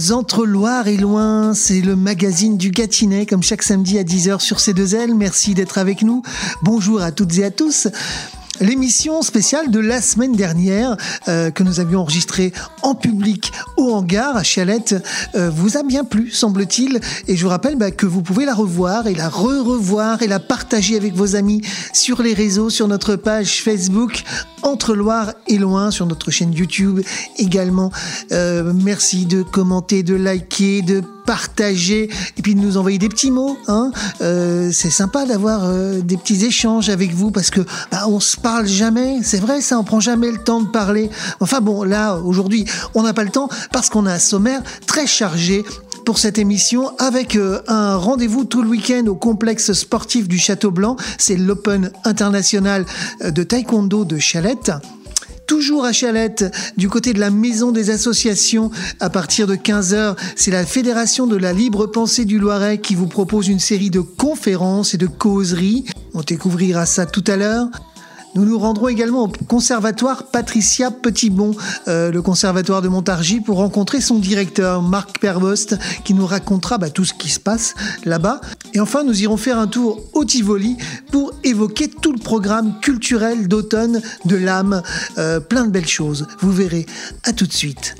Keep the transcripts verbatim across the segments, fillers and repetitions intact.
Entre Loire et Loin, c'est le magazine du Gâtinais, comme chaque samedi à dix heures sur C deux L. Merci d'être avec nous. Bonjour à toutes et à tous. L'émission spéciale de la semaine dernière euh, que nous avions enregistrée en public au hangar à Chalette euh, vous a bien plu, semble-t-il. Et je vous rappelle bah, que vous pouvez la revoir et la re-revoir et la partager avec vos amis sur les réseaux, sur notre page Facebook Entre Loire et Loin, sur notre chaîne YouTube également. Euh, merci de commenter, de liker, de partager et puis de nous envoyer des petits mots. Hein. Euh, c'est sympa d'avoir euh, des petits échanges avec vous parce que bah, on se parle jamais. C'est vrai, ça, on prend jamais le temps de parler. Enfin bon, là aujourd'hui, on n'a pas le temps parce qu'on a un sommaire très chargé pour cette émission avec euh, un rendez-vous tout le week-end au complexe sportif du Château Blanc. C'est l'Open international de taekwondo de Chalette. Toujours à Chalette, du côté de la maison des associations, à partir de quinze heures, c'est la Fédération de la Libre Pensée du Loiret qui vous propose une série de conférences et de causeries. On découvrira ça tout à l'heure. Nous nous rendrons également au conservatoire Patricia Petitbon, euh, le conservatoire de Montargis, pour rencontrer son directeur, Marc Perbost, qui nous racontera bah, tout ce qui se passe là-bas. Et enfin, nous irons faire un tour au Tivoli pour évoquer tout le programme culturel d'automne de l'âme. Euh, plein de belles choses, vous verrez. À tout de suite.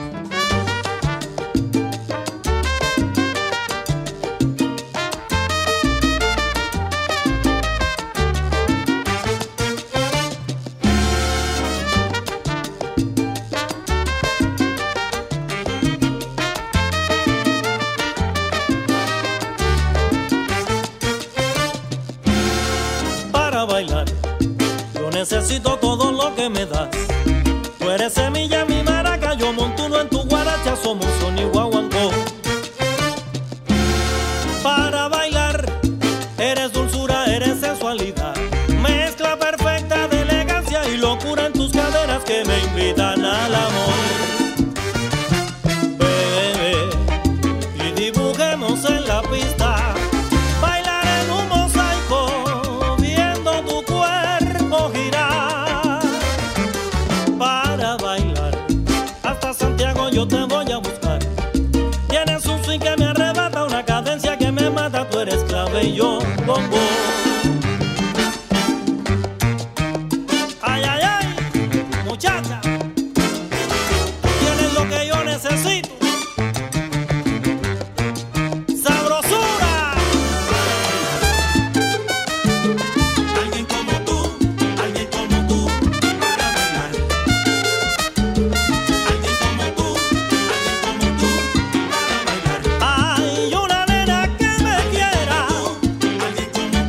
Necesito todo lo que me das. Tú eres semilla, mi maraca, yo montuno en tu guaracha, somos son y guaguancó. Para bailar, eres dulzura, eres sensualidad, mezcla perfecta de elegancia y locura en tus caderas que me invitan al amor. Bebé, y dibujemos en la pista. Yo te voy a buscar. Tienes un swing que me arrebata, una cadencia que me mata. Tú eres clave y yo bongo. Ay, ay, ay, muchacha, tienes lo que yo necesito. Sabrosura. Alguien como tú, alguien como tú, para bailar. Alguien como tú.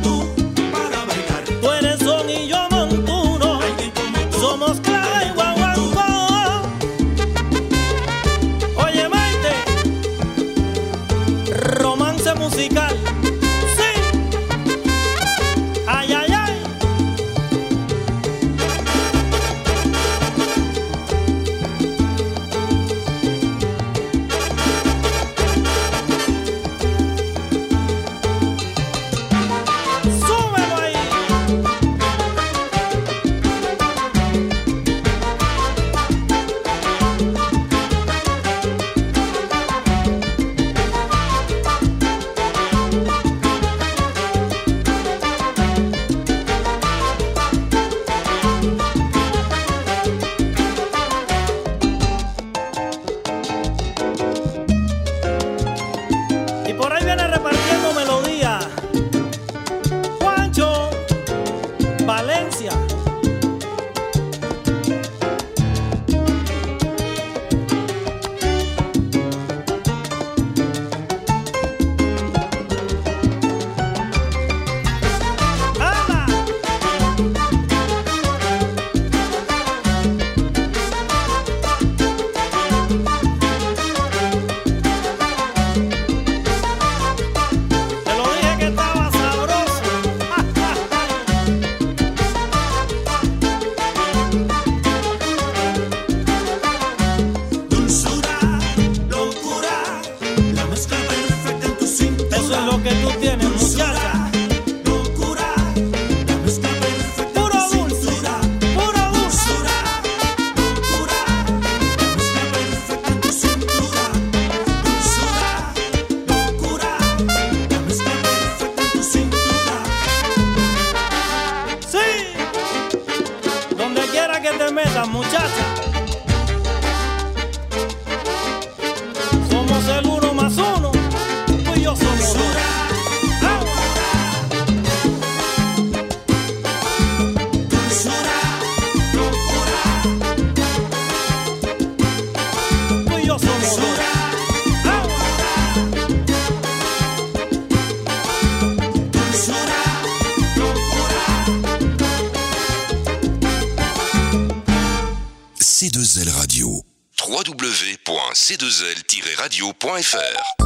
C deux L Radio. w w w point c deux l tiret radio point f r.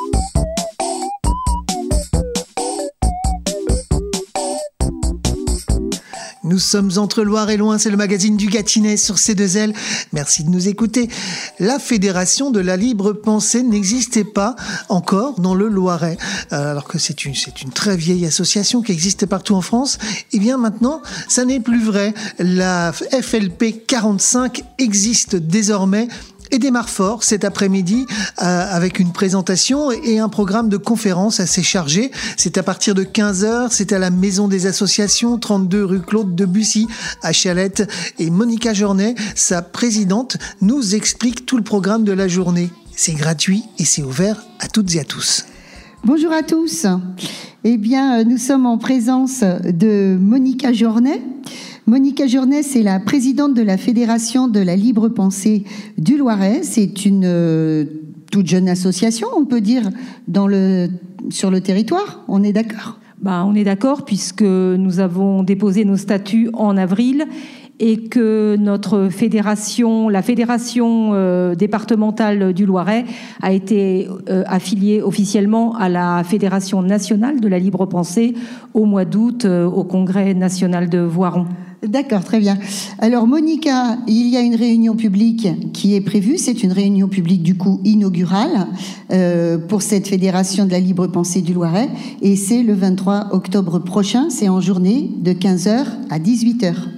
Nous sommes entre Loire et Loing, c'est le magazine du Gâtinais sur C deux L. Merci de nous écouter. La Fédération de la Libre Pensée n'existait pas encore dans le Loiret, alors que c'est une, c'est une très vieille association qui existe partout en France. Eh bien maintenant, ça n'est plus vrai. La F L P quarante-cinq existe désormais et démarre fort cet après-midi euh, avec une présentation et un programme de conférences assez chargé. C'est à partir de quinze heures, c'est à la Maison des Associations, trente-deux rue Claude Debussy à Chalette. Et Monica Jornet, sa présidente, nous explique tout le programme de la journée. C'est gratuit et c'est ouvert à toutes et à tous. Bonjour à tous. Eh bien, nous sommes en présence de Monica Jornet. Monica Jornet, c'est la présidente de la Fédération de la Libre Pensée du Loiret. C'est une euh, toute jeune association, on peut dire, dans le, sur le territoire. On est d'accord ? Ben, on est d'accord puisque nous avons déposé nos statuts en avril et que notre fédération, la fédération euh, départementale du Loiret, a été euh, affiliée officiellement à la Fédération nationale de la libre pensée au mois d'août euh, au Congrès national de Voiron. D'accord, très bien. Alors Monica, il y a une réunion publique qui est prévue. C'est une réunion publique du coup inaugurale euh, pour cette fédération de la libre pensée du Loiret. Et c'est le vingt-trois octobre prochain. C'est en journée de quinze heures à dix-huit heures.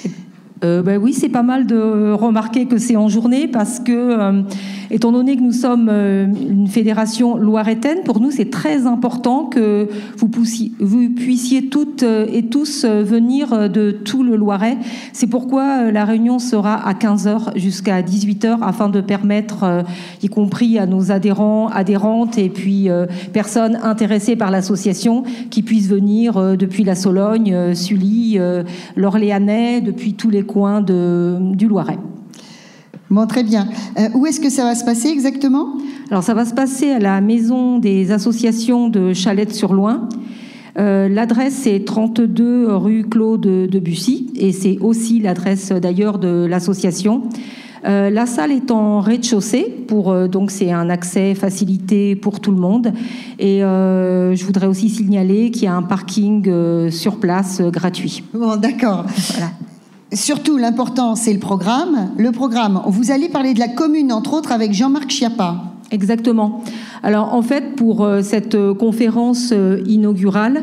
Euh, ben oui, c'est pas mal de remarquer que c'est en journée parce que, euh, étant donné que nous sommes euh, une fédération loiretaine, pour nous c'est très important que vous puissiez, vous puissiez toutes et tous venir de tout le Loiret. C'est pourquoi la réunion sera à quinze heures jusqu'à dix-huit heures afin de permettre, euh, y compris à nos adhérents, adhérentes et puis euh, personnes intéressées par l'association qui puissent venir euh, depuis la Sologne, euh, Sully, euh, l'Orléanais, depuis tous les coins de, du Loiret. Bon, très bien. Euh, où est-ce que ça va se passer exactement ? Alors, ça va se passer à la Maison des Associations de Chalette-sur-Loing. Euh, l'adresse est trente-deux rue Claude Debussy et c'est aussi l'adresse d'ailleurs de l'association. Euh, la salle est en rez-de-chaussée, pour, euh, donc c'est un accès facilité pour tout le monde. Et euh, je voudrais aussi signaler qu'il y a un parking euh, sur place euh, gratuit. Bon, d'accord. Voilà. Surtout, l'important, c'est le programme. Le programme, vous allez parler de la commune, entre autres, avec Jean-Marc Schiappa. Exactement. Alors, en fait, pour euh, cette euh, conférence euh, inaugurale,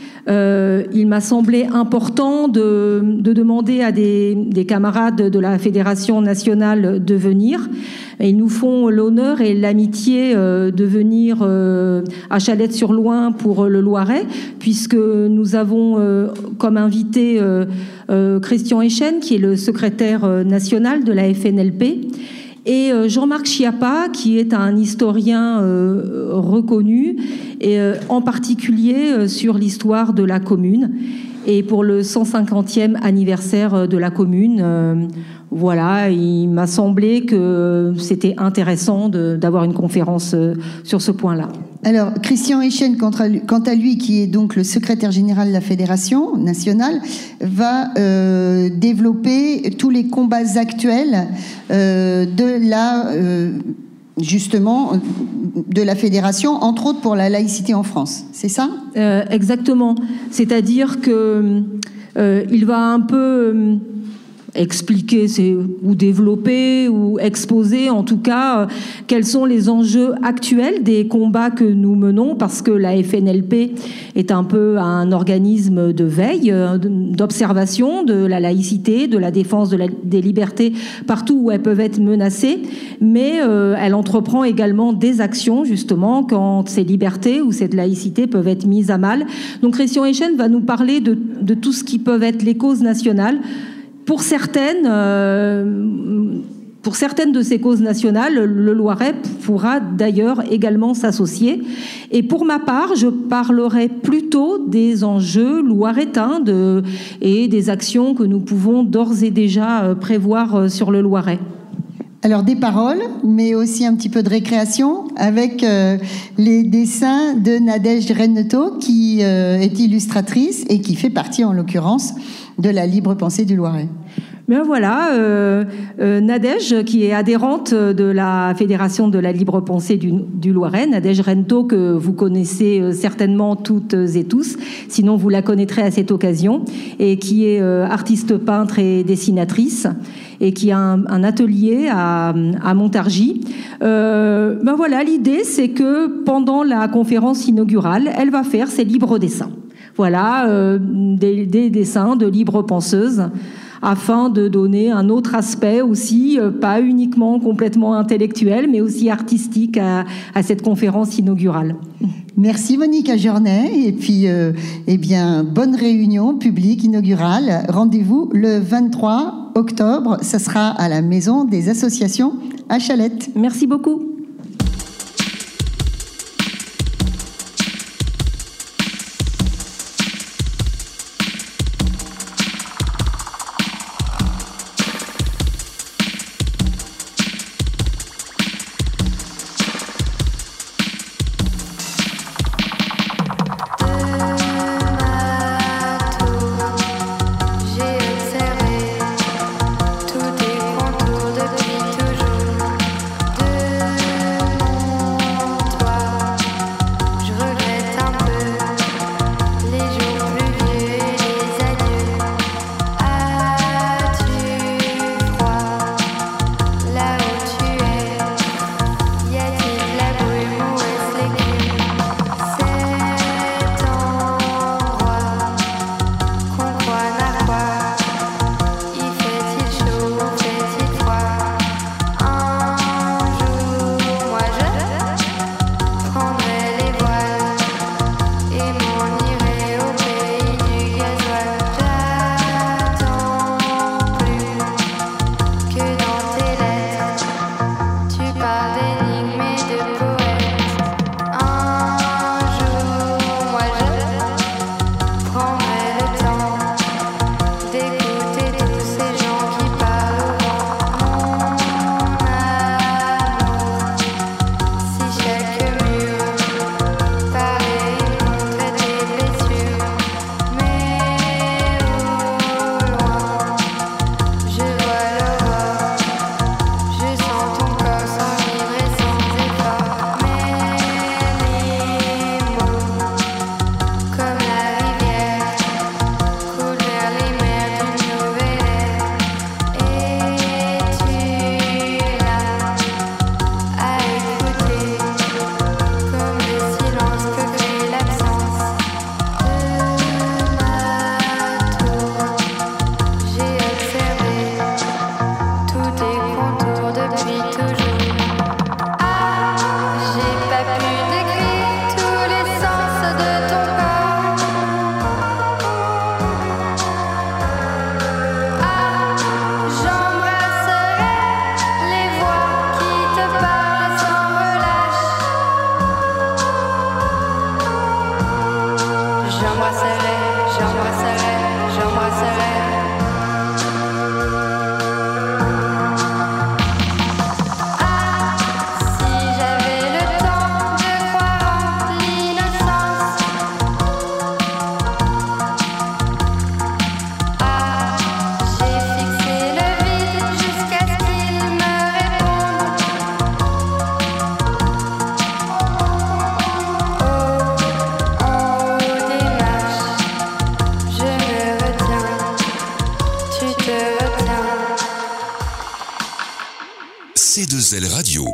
euh, il m'a semblé important de, de demander à des, des camarades de la Fédération nationale de venir. Ils nous font l'honneur et l'amitié euh, de venir euh, à Chalette-sur-Loing pour le Loiret, puisque nous avons euh, comme invité euh, euh, Christian Echen, qui est le secrétaire euh, national de la F N L P, et euh, Jean-Marc Schiappa, qui est un historien euh, reconnu, et euh, en particulier euh, sur l'histoire de la commune. Et pour le cent cinquantième anniversaire de la commune, euh, voilà, il m'a semblé que c'était intéressant de, d'avoir une conférence euh, sur ce point-là. Alors, Christian Echen, quant à lui, qui est donc le secrétaire général de la Fédération nationale, va euh, développer tous les combats actuels euh, de la... Euh, justement, de la fédération, entre autres pour la laïcité en France. C'est ça ? euh, Exactement. C'est-à-dire que euh, il va un peu euh, expliquer c'est, ou développer ou exposer, en tout cas, euh, quels sont les enjeux actuels des combats que nous menons, parce que la F N L P est un peu un organisme de veille, euh, d'observation de la laïcité, de la défense de la, des libertés partout où elles peuvent être menacées, mais euh, elle entreprend également des actions, justement, quand ces libertés ou cette laïcité peuvent être mises à mal. Donc Christian Echen va nous parler de, de tout ce qui peuvent être les causes nationales. Pour certaines, euh, pour certaines de ces causes nationales, le Loiret pourra d'ailleurs également s'associer. Et pour ma part, je parlerai plutôt des enjeux loiretains de, et des actions que nous pouvons d'ores et déjà prévoir sur le Loiret. Alors des paroles, mais aussi un petit peu de récréation avec euh, les dessins de Nadège Renneto, qui euh, est illustratrice et qui fait partie en l'occurrence de la libre pensée du Loiret. Bien voilà, euh, euh, Nadège, qui est adhérente de la Fédération de la Libre Pensée du, du Loiret, Nadège Rento, que vous connaissez euh, certainement toutes et tous, sinon vous la connaîtrez à cette occasion, et qui est euh, artiste peintre et dessinatrice, et qui a un, un atelier à, à Montargis. Euh, ben voilà, l'idée, c'est que pendant la conférence inaugurale, elle va faire ses libres dessins. Voilà, euh, des, des dessins de libres penseuses, afin de donner un autre aspect aussi, euh, pas uniquement complètement intellectuel, mais aussi artistique à, à cette conférence inaugurale. Merci Monica Jornet, et puis euh, eh bien, bonne réunion publique inaugurale. Rendez-vous le vingt-trois octobre, ça sera à la Maison des Associations à Chalette. Merci beaucoup. C deux L Radio.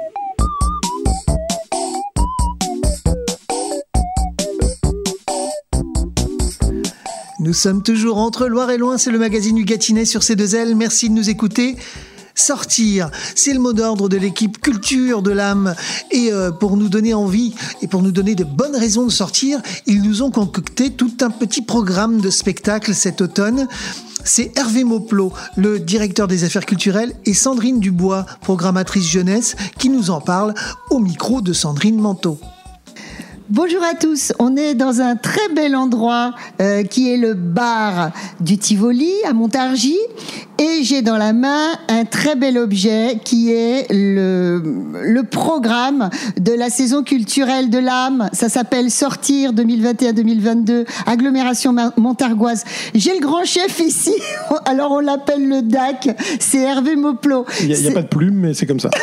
Nous sommes toujours entre Loire et Loin, c'est le magazine du Gâtinais sur C deux L. Merci de nous écouter. Sortir, c'est le mot d'ordre de l'équipe Culture de l'âme. Et euh, pour nous donner envie et pour nous donner de bonnes raisons de sortir, ils nous ont concocté tout un petit programme de spectacle cet automne. C'est Hervé Mauplot, le directeur des affaires culturelles, et Sandrine Dubois, programmatrice jeunesse, qui nous en parle au micro de Sandrine Manteau. Bonjour à tous, on est dans un très bel endroit euh, qui est le bar du Tivoli à Montargis et j'ai dans la main un très bel objet qui est le, le programme de la saison culturelle de l'âme. Ça s'appelle Sortir deux mille vingt et un deux mille vingt-deux, agglomération montargoise. J'ai le grand chef ici, alors on l'appelle le D A C, c'est Hervé Mauplot. Il n'y a, a pas de plume, mais c'est comme ça.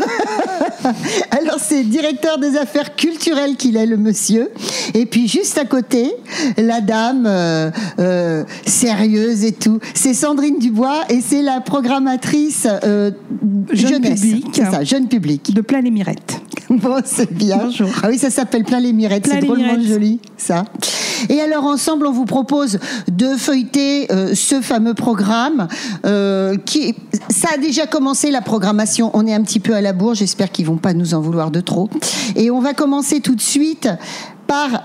Alors c'est directeur des affaires culturelles qu'il est, le monsieur. Et puis juste à côté, la dame euh, euh, sérieuse et tout, c'est Sandrine Dubois et c'est la programmatrice euh, jeune jeunesse. Public. C'est ça, jeune public. De Plein les Mirettes. Bon, c'est bien. Bonjour. Ah oui, ça s'appelle Plein les Mirettes, Plein c'est les drôlement Mirettes. joli, ça. Et alors, ensemble, on vous propose de feuilleter euh, ce fameux programme euh, qui... Ça a déjà commencé, la programmation. On est un petit peu à la bourre, j'espère qu'ils vont pas nous en vouloir de trop. Et on va commencer tout de suite par...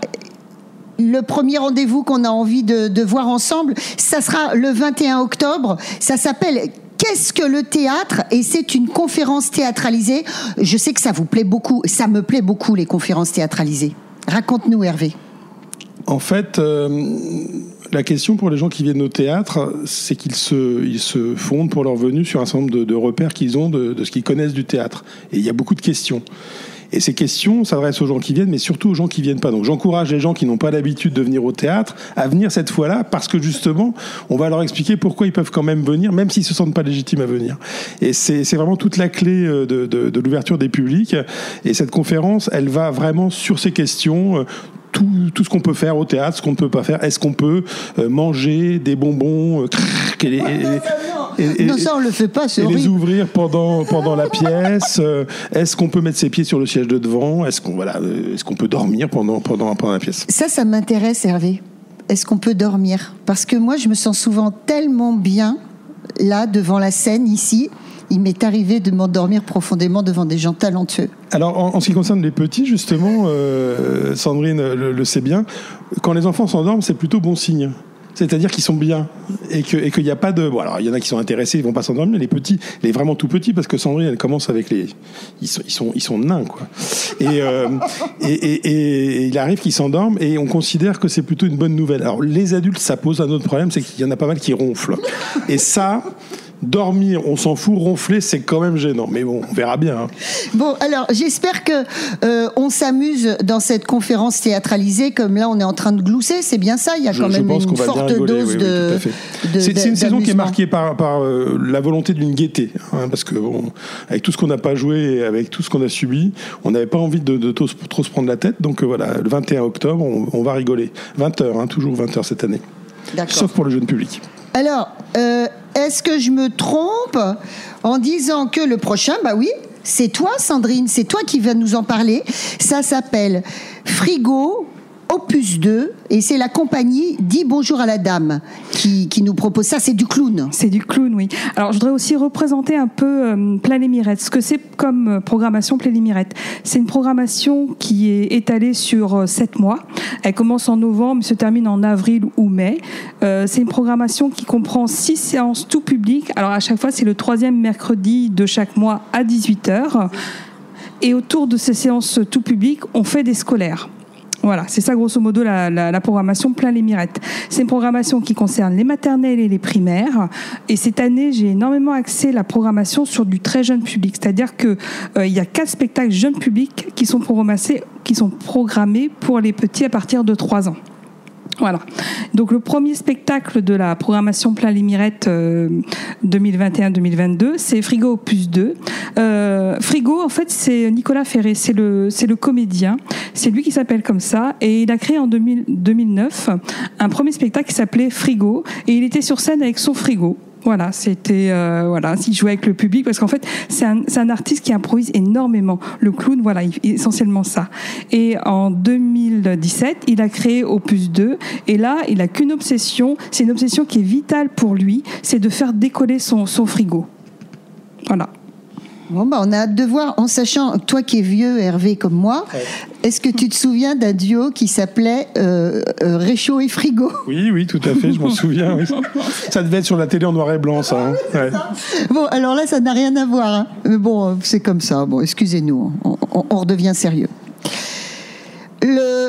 Le premier rendez-vous qu'on a envie de, de voir ensemble, ça sera le vingt et un octobre. Ça s'appelle Qu'est-ce que le théâtre ? Et c'est une conférence théâtralisée. Je sais que ça vous plaît beaucoup. Ça me plaît beaucoup, les conférences théâtralisées. Raconte-nous, Hervé. En fait, euh, la question pour les gens qui viennent au théâtre, c'est qu'ils se, ils se fondent pour leur venue sur un certain nombre de, de repères qu'ils ont de, de ce qu'ils connaissent du théâtre. Et il y a beaucoup de questions. Et ces questions s'adressent aux gens qui viennent, mais surtout aux gens qui viennent pas. Donc j'encourage les gens qui n'ont pas l'habitude de venir au théâtre à venir cette fois-là, parce que justement, on va leur expliquer pourquoi ils peuvent quand même venir, même s'ils se sentent pas légitimes à venir. Et c'est, c'est vraiment toute la clé de, de, de l'ouverture des publics. Et cette conférence, elle va vraiment sur ces questions. Tout, tout ce qu'on peut faire au théâtre, ce qu'on ne peut pas faire. Est-ce qu'on peut euh, manger des bonbons euh, et, et, et, et, Non, ça on le fait pas, c'est et horrible. les ouvrir pendant, pendant la pièce. euh, Est-ce qu'on peut mettre ses pieds sur le siège de devant? Est-ce qu'on voilà, euh, est-ce qu'on peut dormir pendant, pendant, pendant la pièce? Ça, ça m'intéresse, Hervé. Est-ce qu'on peut dormir ? Parce que moi, je me sens souvent tellement bien, là, devant la scène, ici. Il m'est arrivé de m'endormir profondément devant des gens talentueux. Alors, en, en ce qui concerne les petits, justement, euh, Sandrine le, le sait bien, quand les enfants s'endorment, c'est plutôt bon signe. C'est-à-dire qu'ils sont bien et que et qu'il n'y a pas de bon, alors il y en a qui sont intéressés, ils vont pas s'endormir, mais les petits, les vraiment tout petits, parce que Sandrine elle commence avec les ils sont ils sont ils sont nains quoi. Et, euh, et, et, et, et il arrive qu'ils s'endorment et on considère que c'est plutôt une bonne nouvelle. Alors les adultes, ça pose un autre problème, c'est qu'il y en a pas mal qui ronflent. Et ça, dormir, on s'en fout, ronfler, c'est quand même gênant. Mais bon, on verra bien. Hein. Bon, alors, j'espère que euh, on s'amuse dans cette conférence théâtralisée, comme là, on est en train de glousser. C'est bien ça. Il y a Je, quand je même pense une qu'on va forte bien rigoler, dose oui, oui, de, tout à fait. de. C'est, c'est une saison qui est d'amusement. marquée par, par euh, la volonté d'une gaieté, hein, parce que bon, avec tout ce qu'on n'a pas joué, et avec tout ce qu'on a subi, on n'avait pas envie de, de trop, trop se prendre la tête. Donc euh, voilà, le vingt et un octobre, on, on va rigoler. vingt heures, hein, toujours vingt heures cette année. D'accord. Sauf pour le jeune public. Alors, euh, est-ce que je me trompe en disant que le prochain, bah oui, c'est toi, Sandrine, c'est toi qui vas nous en parler. Ça s'appelle Frigo Opus deux et c'est la compagnie Dis bonjour à la dame qui, qui nous propose ça. C'est du clown. C'est du clown, oui. Alors, je voudrais aussi représenter un peu euh, Plein les Mirettes. Ce que c'est comme euh, programmation Plein les Mirettes. C'est une programmation qui est étalée sur euh, sept mois. Elle commence en novembre, se termine en avril ou mai. Euh, c'est une programmation qui comprend six séances tout public. Alors, à chaque fois, c'est le troisième mercredi de chaque mois à dix-huit heures. Et autour de ces séances tout public, on fait des scolaires. Voilà, c'est ça grosso modo la, la, la programmation Plein les Mirettes. C'est une programmation qui concerne les maternelles et les primaires. Et cette année, j'ai énormément axé la programmation sur du très jeune public. C'est-à-dire que euh, il y a quatre spectacles jeunes publics qui sont programmés, qui sont programmés pour les petits à partir de trois ans. Voilà. Donc le premier spectacle de la programmation Plein les Mirettes euh, deux mille vingt et un deux mille vingt-deux, c'est Frigo Opus deux. Euh, Frigo, en fait, c'est Nicolas Ferré, c'est le c'est le comédien, c'est lui qui s'appelle comme ça, et il a créé en deux mille, deux mille neuf un premier spectacle qui s'appelait Frigo, et il était sur scène avec son frigo. Voilà, c'était euh, voilà, il jouait avec le public parce qu'en fait c'est un c'est un artiste qui improvise énormément. Le clown, voilà, il, essentiellement ça. Et en deux mille dix-sept, il a créé Opus deux et là, il a qu'une obsession, c'est une obsession qui est vitale pour lui, c'est de faire décoller son son frigo. Voilà. Bon, bah, on a hâte de voir, en sachant, toi qui es vieux, Hervé, comme moi, ouais. Est-ce que tu te souviens d'un duo qui s'appelait euh, euh, Réchaud et Frigo ? Oui, oui, tout à fait, je m'en souviens. Oui. Ça devait être sur la télé en noir et blanc, ça. Hein. Ouais. ça. Bon, alors là, ça n'a rien à voir. Hein. Mais bon, c'est comme ça. Bon, excusez-nous, on, on, on redevient sérieux. Le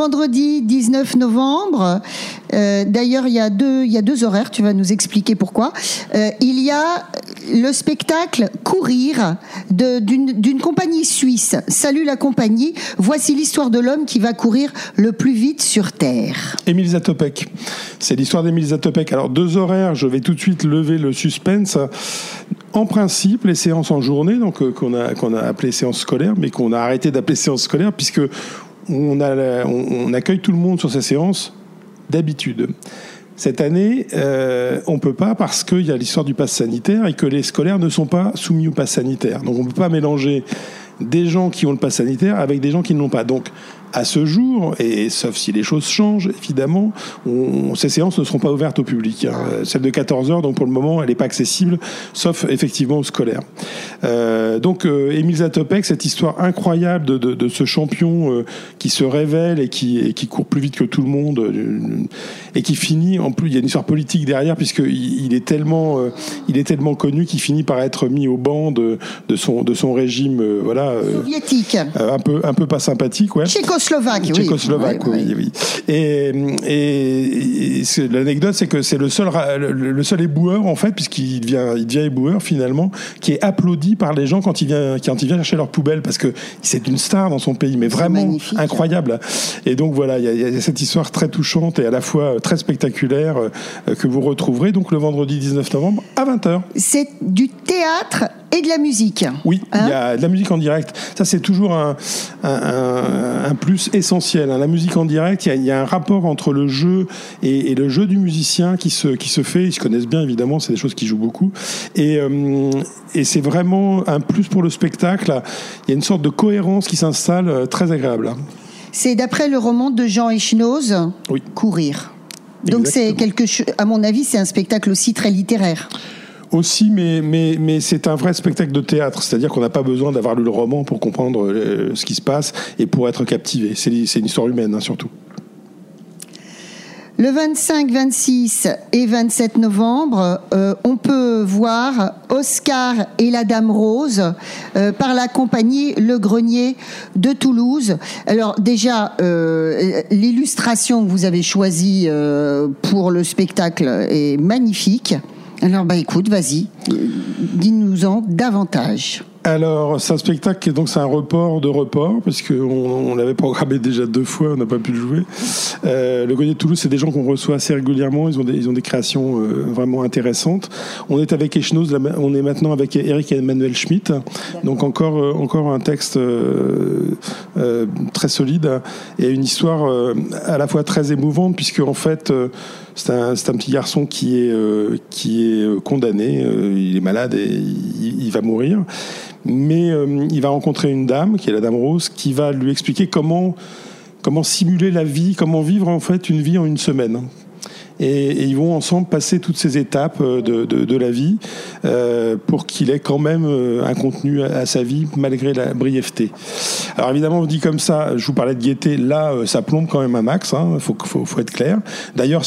vendredi dix-neuf novembre, euh, d'ailleurs il y a deux, il y a deux horaires, tu vas nous expliquer pourquoi. Euh, il y a le spectacle Courir de, d'une, d'une compagnie suisse. Salut la compagnie, voici l'histoire de l'homme qui va courir le plus vite sur Terre. Émile Zatopek, c'est l'histoire d'Émile Zatopek. Alors deux horaires, je vais tout de suite lever le suspense. En principe, les séances en journée, donc euh, qu'on a qu'on a appelé séances scolaires, mais qu'on a arrêté d'appeler séances scolaires puisque on a on, on accueille tout le monde sur ces séances d'habitude. Cette année, euh, on peut pas parce qu'il y a l'histoire du pass sanitaire et que les scolaires ne sont pas soumis au pass sanitaire. Donc on peut pas mélanger des gens qui ont le pass sanitaire avec des gens qui ne l'ont pas. Donc à ce jour, et sauf si les choses changent, évidemment, on, ces séances ne seront pas ouvertes au public. Hein. Celle de quatorze heures, donc pour le moment, elle n'est pas accessible, sauf effectivement aux scolaires. Euh, donc, euh, Émile Zatopek, cette histoire incroyable de, de, de ce champion euh, qui se révèle et qui, et qui court plus vite que tout le monde, euh, et qui finit, en plus, il y a une histoire politique derrière, puisqu'il il est, tellement, euh, il est tellement connu qu'il finit par être mis au banc de, de, son, de son régime, euh, voilà, euh, soviétique. Euh, un, peu, un peu pas sympathique, ouais. Tchécoslovaque, oui. Tchécoslovaque, oui, oui, oui. Et, et, et c'est, l'anecdote, c'est que c'est le seul, le, le seul éboueur, en fait, puisqu'il devient, il devient éboueur, finalement, qui est applaudi par les gens quand il vient, quand il vient chercher leur poubelle, parce que c'est une star dans son pays, mais c'est vraiment magnifique. Incroyable. Et donc, voilà, il y, y a cette histoire très touchante et à la fois très spectaculaire euh, que vous retrouverez, donc, le vendredi dix-neuf novembre à vingt heures. C'est du théâtre et de la musique. Oui, hein, il y a de la musique en direct. Ça, c'est toujours un, un, un, un plus essentiel. La musique en direct, il y a, il y a un rapport entre le jeu et, et le jeu du musicien qui se, qui se fait. Ils se connaissent bien, évidemment, c'est des choses qui jouent beaucoup. Et, euh, et c'est vraiment un plus pour le spectacle. Il y a une sorte de cohérence qui s'installe, très agréable. C'est d'après le roman de Jean Echenoz, oui. Courir. Donc, exactement. C'est quelque chose, à mon avis, c'est un spectacle aussi très littéraire. Aussi, mais, mais, mais c'est un vrai spectacle de théâtre, c'est-à-dire qu'on n'a pas besoin d'avoir lu le roman pour comprendre euh, ce qui se passe et pour être captivé. C'est, c'est une histoire humaine, hein, surtout. Le vingt-cinq, vingt-six et vingt-sept novembre, euh, on peut voir Oscar et la Dame Rose euh, par la compagnie Le Grenier de Toulouse. Alors déjà, euh, l'illustration que vous avez choisie euh, pour le spectacle est magnifique. Alors, bah écoute, vas-y, dis-nous-en davantage. Alors, c'est un spectacle, donc c'est un report de report, parce qu'on on l'avait programmé déjà deux fois, on n'a pas pu le jouer. Euh, le Grenier de Toulouse, c'est des gens qu'on reçoit assez régulièrement, ils ont des, ils ont des créations euh, vraiment intéressantes. On est avec Echenoz, on est maintenant avec Eric Emmanuel Schmitt, donc encore, euh, encore un texte euh, euh, très solide, et une histoire euh, à la fois très émouvante, puisque en fait, euh, c'est un, c'est un petit garçon qui est, euh, qui est condamné, euh, il est malade et il, il va mourir. Mais euh, il va rencontrer une dame, qui est la Dame Rose, qui va lui expliquer comment, comment simuler la vie, comment vivre en fait une vie en une semaine. Et, et ils vont ensemble passer toutes ces étapes de, de, de la vie euh, pour qu'il ait quand même un contenu à, à sa vie malgré la brièveté. Alors évidemment, on dit comme ça, je vous parlais de gaieté, là ça plombe quand même un max, hein, faut, faut, faut être clair. D'ailleurs,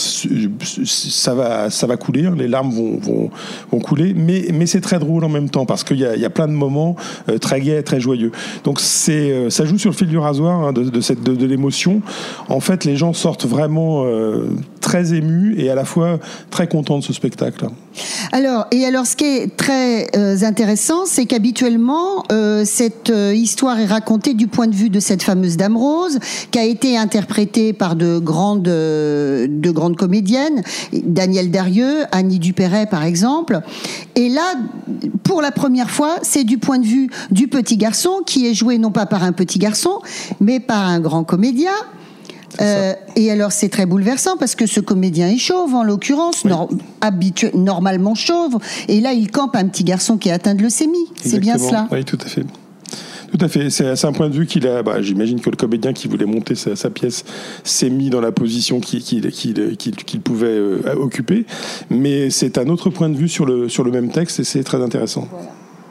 ça va, ça va couler, les larmes vont, vont, vont couler, mais, mais c'est très drôle en même temps parce qu'il y a, il y a plein de moments euh, très gais, très joyeux. Donc c'est, euh, ça joue sur le fil du rasoir hein, de, de, cette, de, de l'émotion. En fait, les gens sortent vraiment euh, très émus et à la fois très content de ce spectacle. Alors, et alors, ce qui est très euh, intéressant, c'est qu'habituellement, euh, cette euh, histoire est racontée du point de vue de cette fameuse Dame Rose, qui a été interprétée par de grandes, euh, de grandes comédiennes, Danielle Darieux, Annie Dupéret, par exemple. Et là, pour la première fois, c'est du point de vue du petit garçon, qui est joué non pas par un petit garçon, mais par un grand comédien. Euh, et alors c'est très bouleversant parce que ce comédien est chauve en l'occurrence, oui. nor- habitu- normalement chauve, et là il campe un petit garçon qui est atteint de leucémie. Exactement. C'est bien cela. Oui, tout à fait. Tout à fait. C'est, c'est un point de vue qu'il a. Bah, j'imagine que le comédien qui voulait monter sa, sa pièce s'est mis dans la position qu'il, qu'il, qu'il, qu'il, qu'il pouvait euh, occuper, mais c'est un autre point de vue sur le sur le même texte et c'est très intéressant. Voilà.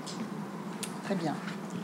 Très bien.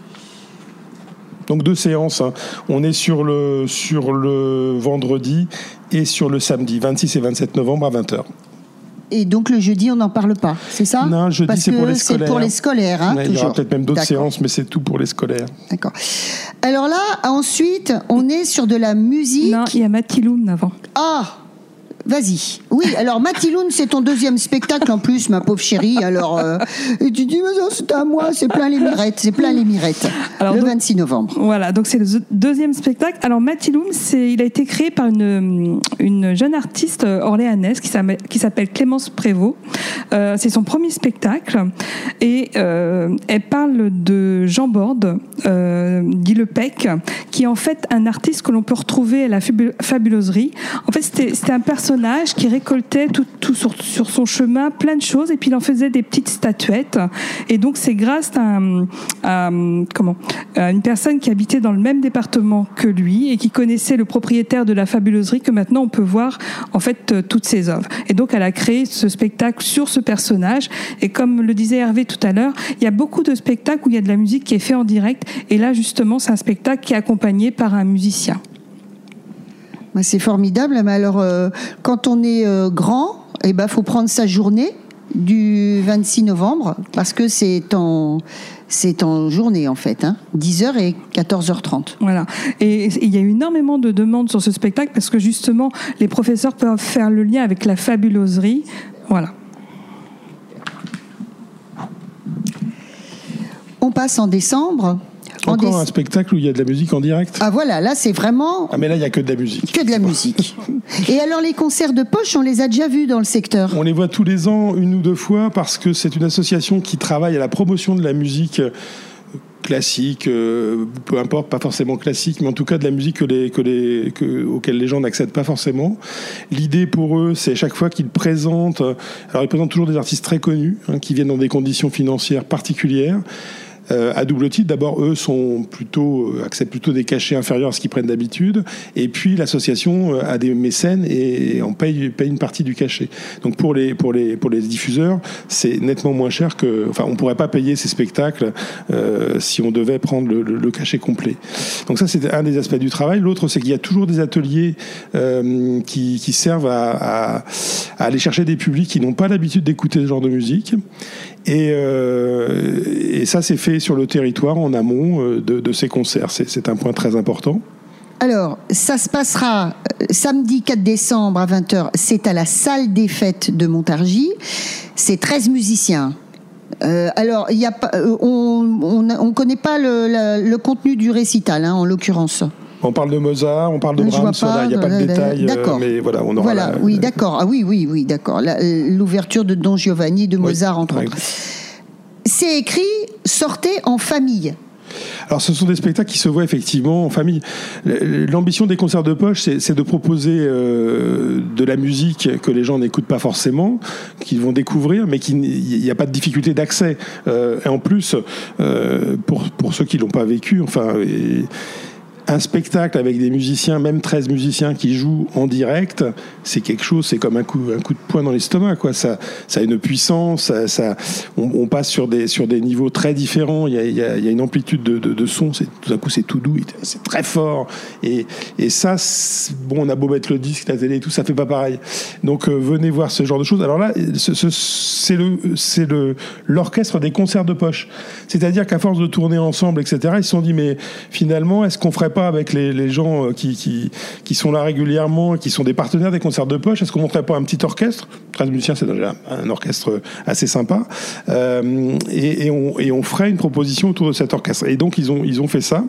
Donc deux séances, hein. On est sur le, sur le vendredi et sur le samedi, vingt-six et vingt-sept novembre à vingt heures. Et donc le jeudi, on n'en parle pas, c'est ça? Non, le jeudi, Parce c'est pour les que scolaires. C'est pour les scolaires, hein, Ouais, il y aura toujours. peut-être même d'autres D'accord. séances, mais c'est tout pour les scolaires. D'accord. Alors là, ensuite, on est sur de la musique. Non, il y a Matiloun avant. Ah, vas-y. Oui, alors Matiloun, c'est ton deuxième spectacle en plus, ma pauvre chérie. Alors, euh, et tu dis, mais non, c'est à moi, c'est plein les mirettes, c'est plein les mirettes. Alors, le donc- vingt-six novembre. Voilà, donc c'est le deuxième spectacle. Alors Matiloun, c'est, il a été créé par une, une jeune artiste orléanaise qui s'appelle, qui s'appelle Clémence Prévost. Euh, c'est son premier spectacle et euh, elle parle de Jean Borde, euh, dit Le Pec, qui est en fait un artiste que l'on peut retrouver à la fabu- fabuloserie. En fait, c'était, c'était un personnage qui récoltait tout, tout sur, sur son chemin plein de choses et puis il en faisait des petites statuettes. Et donc c'est grâce à, un- à, comment, à une personne qui habitait dans le même département que lui et qui connaissait le propriétaire de la fabuloserie que maintenant on peut voir en fait euh, toutes ses œuvres. Et donc elle a créé ce spectacle sur ce personnage. Et comme le disait Hervé tout à l'heure, il y a beaucoup de spectacles où il y a de la musique qui est faite en direct. Et là justement c'est un spectacle qui est accompagné par un musicien. Bah, c'est formidable, mais alors, euh, quand on est euh, grand, il ben, faut prendre sa journée du vingt-six novembre, parce que c'est en, c'est en journée, en fait, hein, dix heures et quatorze heures trente. Voilà. Et et il y a eu énormément de demandes sur ce spectacle parce que justement, les professeurs peuvent faire le lien avec la fabuloserie. Voilà. On passe en décembre. En Encore déce- un spectacle où il y a de la musique en direct. Ah voilà, là c'est vraiment Ah, mais là, il n'y a que de la musique. que de la musique. Et alors les concerts de poche, on les a déjà vus dans le secteur. On les voit tous les ans, une ou deux fois, parce que c'est une association qui travaille à la promotion de la musique euh, classique, euh, peu importe, pas forcément classique, mais en tout cas de la musique que les, que les, que, auquel les gens n'accèdent pas forcément. L'idée pour eux, c'est chaque fois qu'ils présentent, euh, alors ils présentent toujours des artistes très connus, hein, qui viennent dans des conditions financières particulières. Euh, à double titre, d'abord, eux sont plutôt, euh, acceptent plutôt des cachets inférieurs à ce qu'ils prennent d'habitude, et puis l'association euh, a des mécènes et on paye, paye une partie du cachet. Donc pour les, pour les, pour les diffuseurs, c'est nettement moins cher que, enfin, on pourrait pas payer ces spectacles euh, si on devait prendre le, le, le cachet complet. Donc ça, c'est un des aspects du travail. L'autre, c'est qu'il y a toujours des ateliers euh, qui, qui servent à, à, à aller chercher des publics qui n'ont pas l'habitude d'écouter ce genre de musique. Et, euh, et ça, c'est fait sur le territoire en amont euh, de, de ces concerts. C'est, c'est un point très important. Alors, ça se passera euh, samedi quatre décembre à vingt heures. C'est à la salle des fêtes de Montargis. C'est treize musiciens. Euh, alors, il y a pas, euh, on ne connaît pas le, la- le contenu du récital, hein, en l'occurrence. On parle de Mozart, on parle de Je vois Brahms, pas, voilà, il n'y a pas de euh, détails, d'accord. euh, mais voilà, on aura Voilà, la- oui, la- d'accord. Ah oui, oui, oui, d'accord. La- L'ouverture de Don Giovanni, de Oui, Mozart, entre par autres. C'est écrit « Sortez en famille ». Alors, ce sont des spectacles qui se voient effectivement en famille. L'ambition des concerts de poche, c'est, c'est de proposer euh, de la musique que les gens n'écoutent pas forcément, qu'ils vont découvrir, mais qu'il n'y a pas de difficulté d'accès. Euh, et en plus, euh, pour, pour ceux qui ne l'ont pas vécu, enfin... Et, un spectacle avec des musiciens, même treize musiciens qui jouent en direct, c'est quelque chose, c'est comme un coup, un coup de poing dans l'estomac, quoi. Ça, ça a une puissance, ça, ça, on, on passe sur des, sur des niveaux très différents. Il y a, il y a, il y a une amplitude de, de, de son, c'est, tout d'un coup c'est tout doux, c'est très fort. Et, et ça, bon, on a beau mettre le disque, la télé et tout, ça fait pas pareil. Donc euh, venez voir ce genre de choses. Alors là, ce, ce, c'est, le, c'est le, l'orchestre des concerts de poche. C'est-à-dire qu'à force de tourner ensemble, et cetera, ils se sont dit, mais finalement, est-ce qu'on ferait pas avec les, les gens qui, qui, qui sont là régulièrement, qui sont des partenaires des concerts de poche, est-ce qu'on montrait pas un petit orchestre ? treize musiciens, c'est déjà un orchestre assez sympa. Euh, et, et, on, et on ferait une proposition autour de cet orchestre. Et donc, ils ont, ils ont fait ça.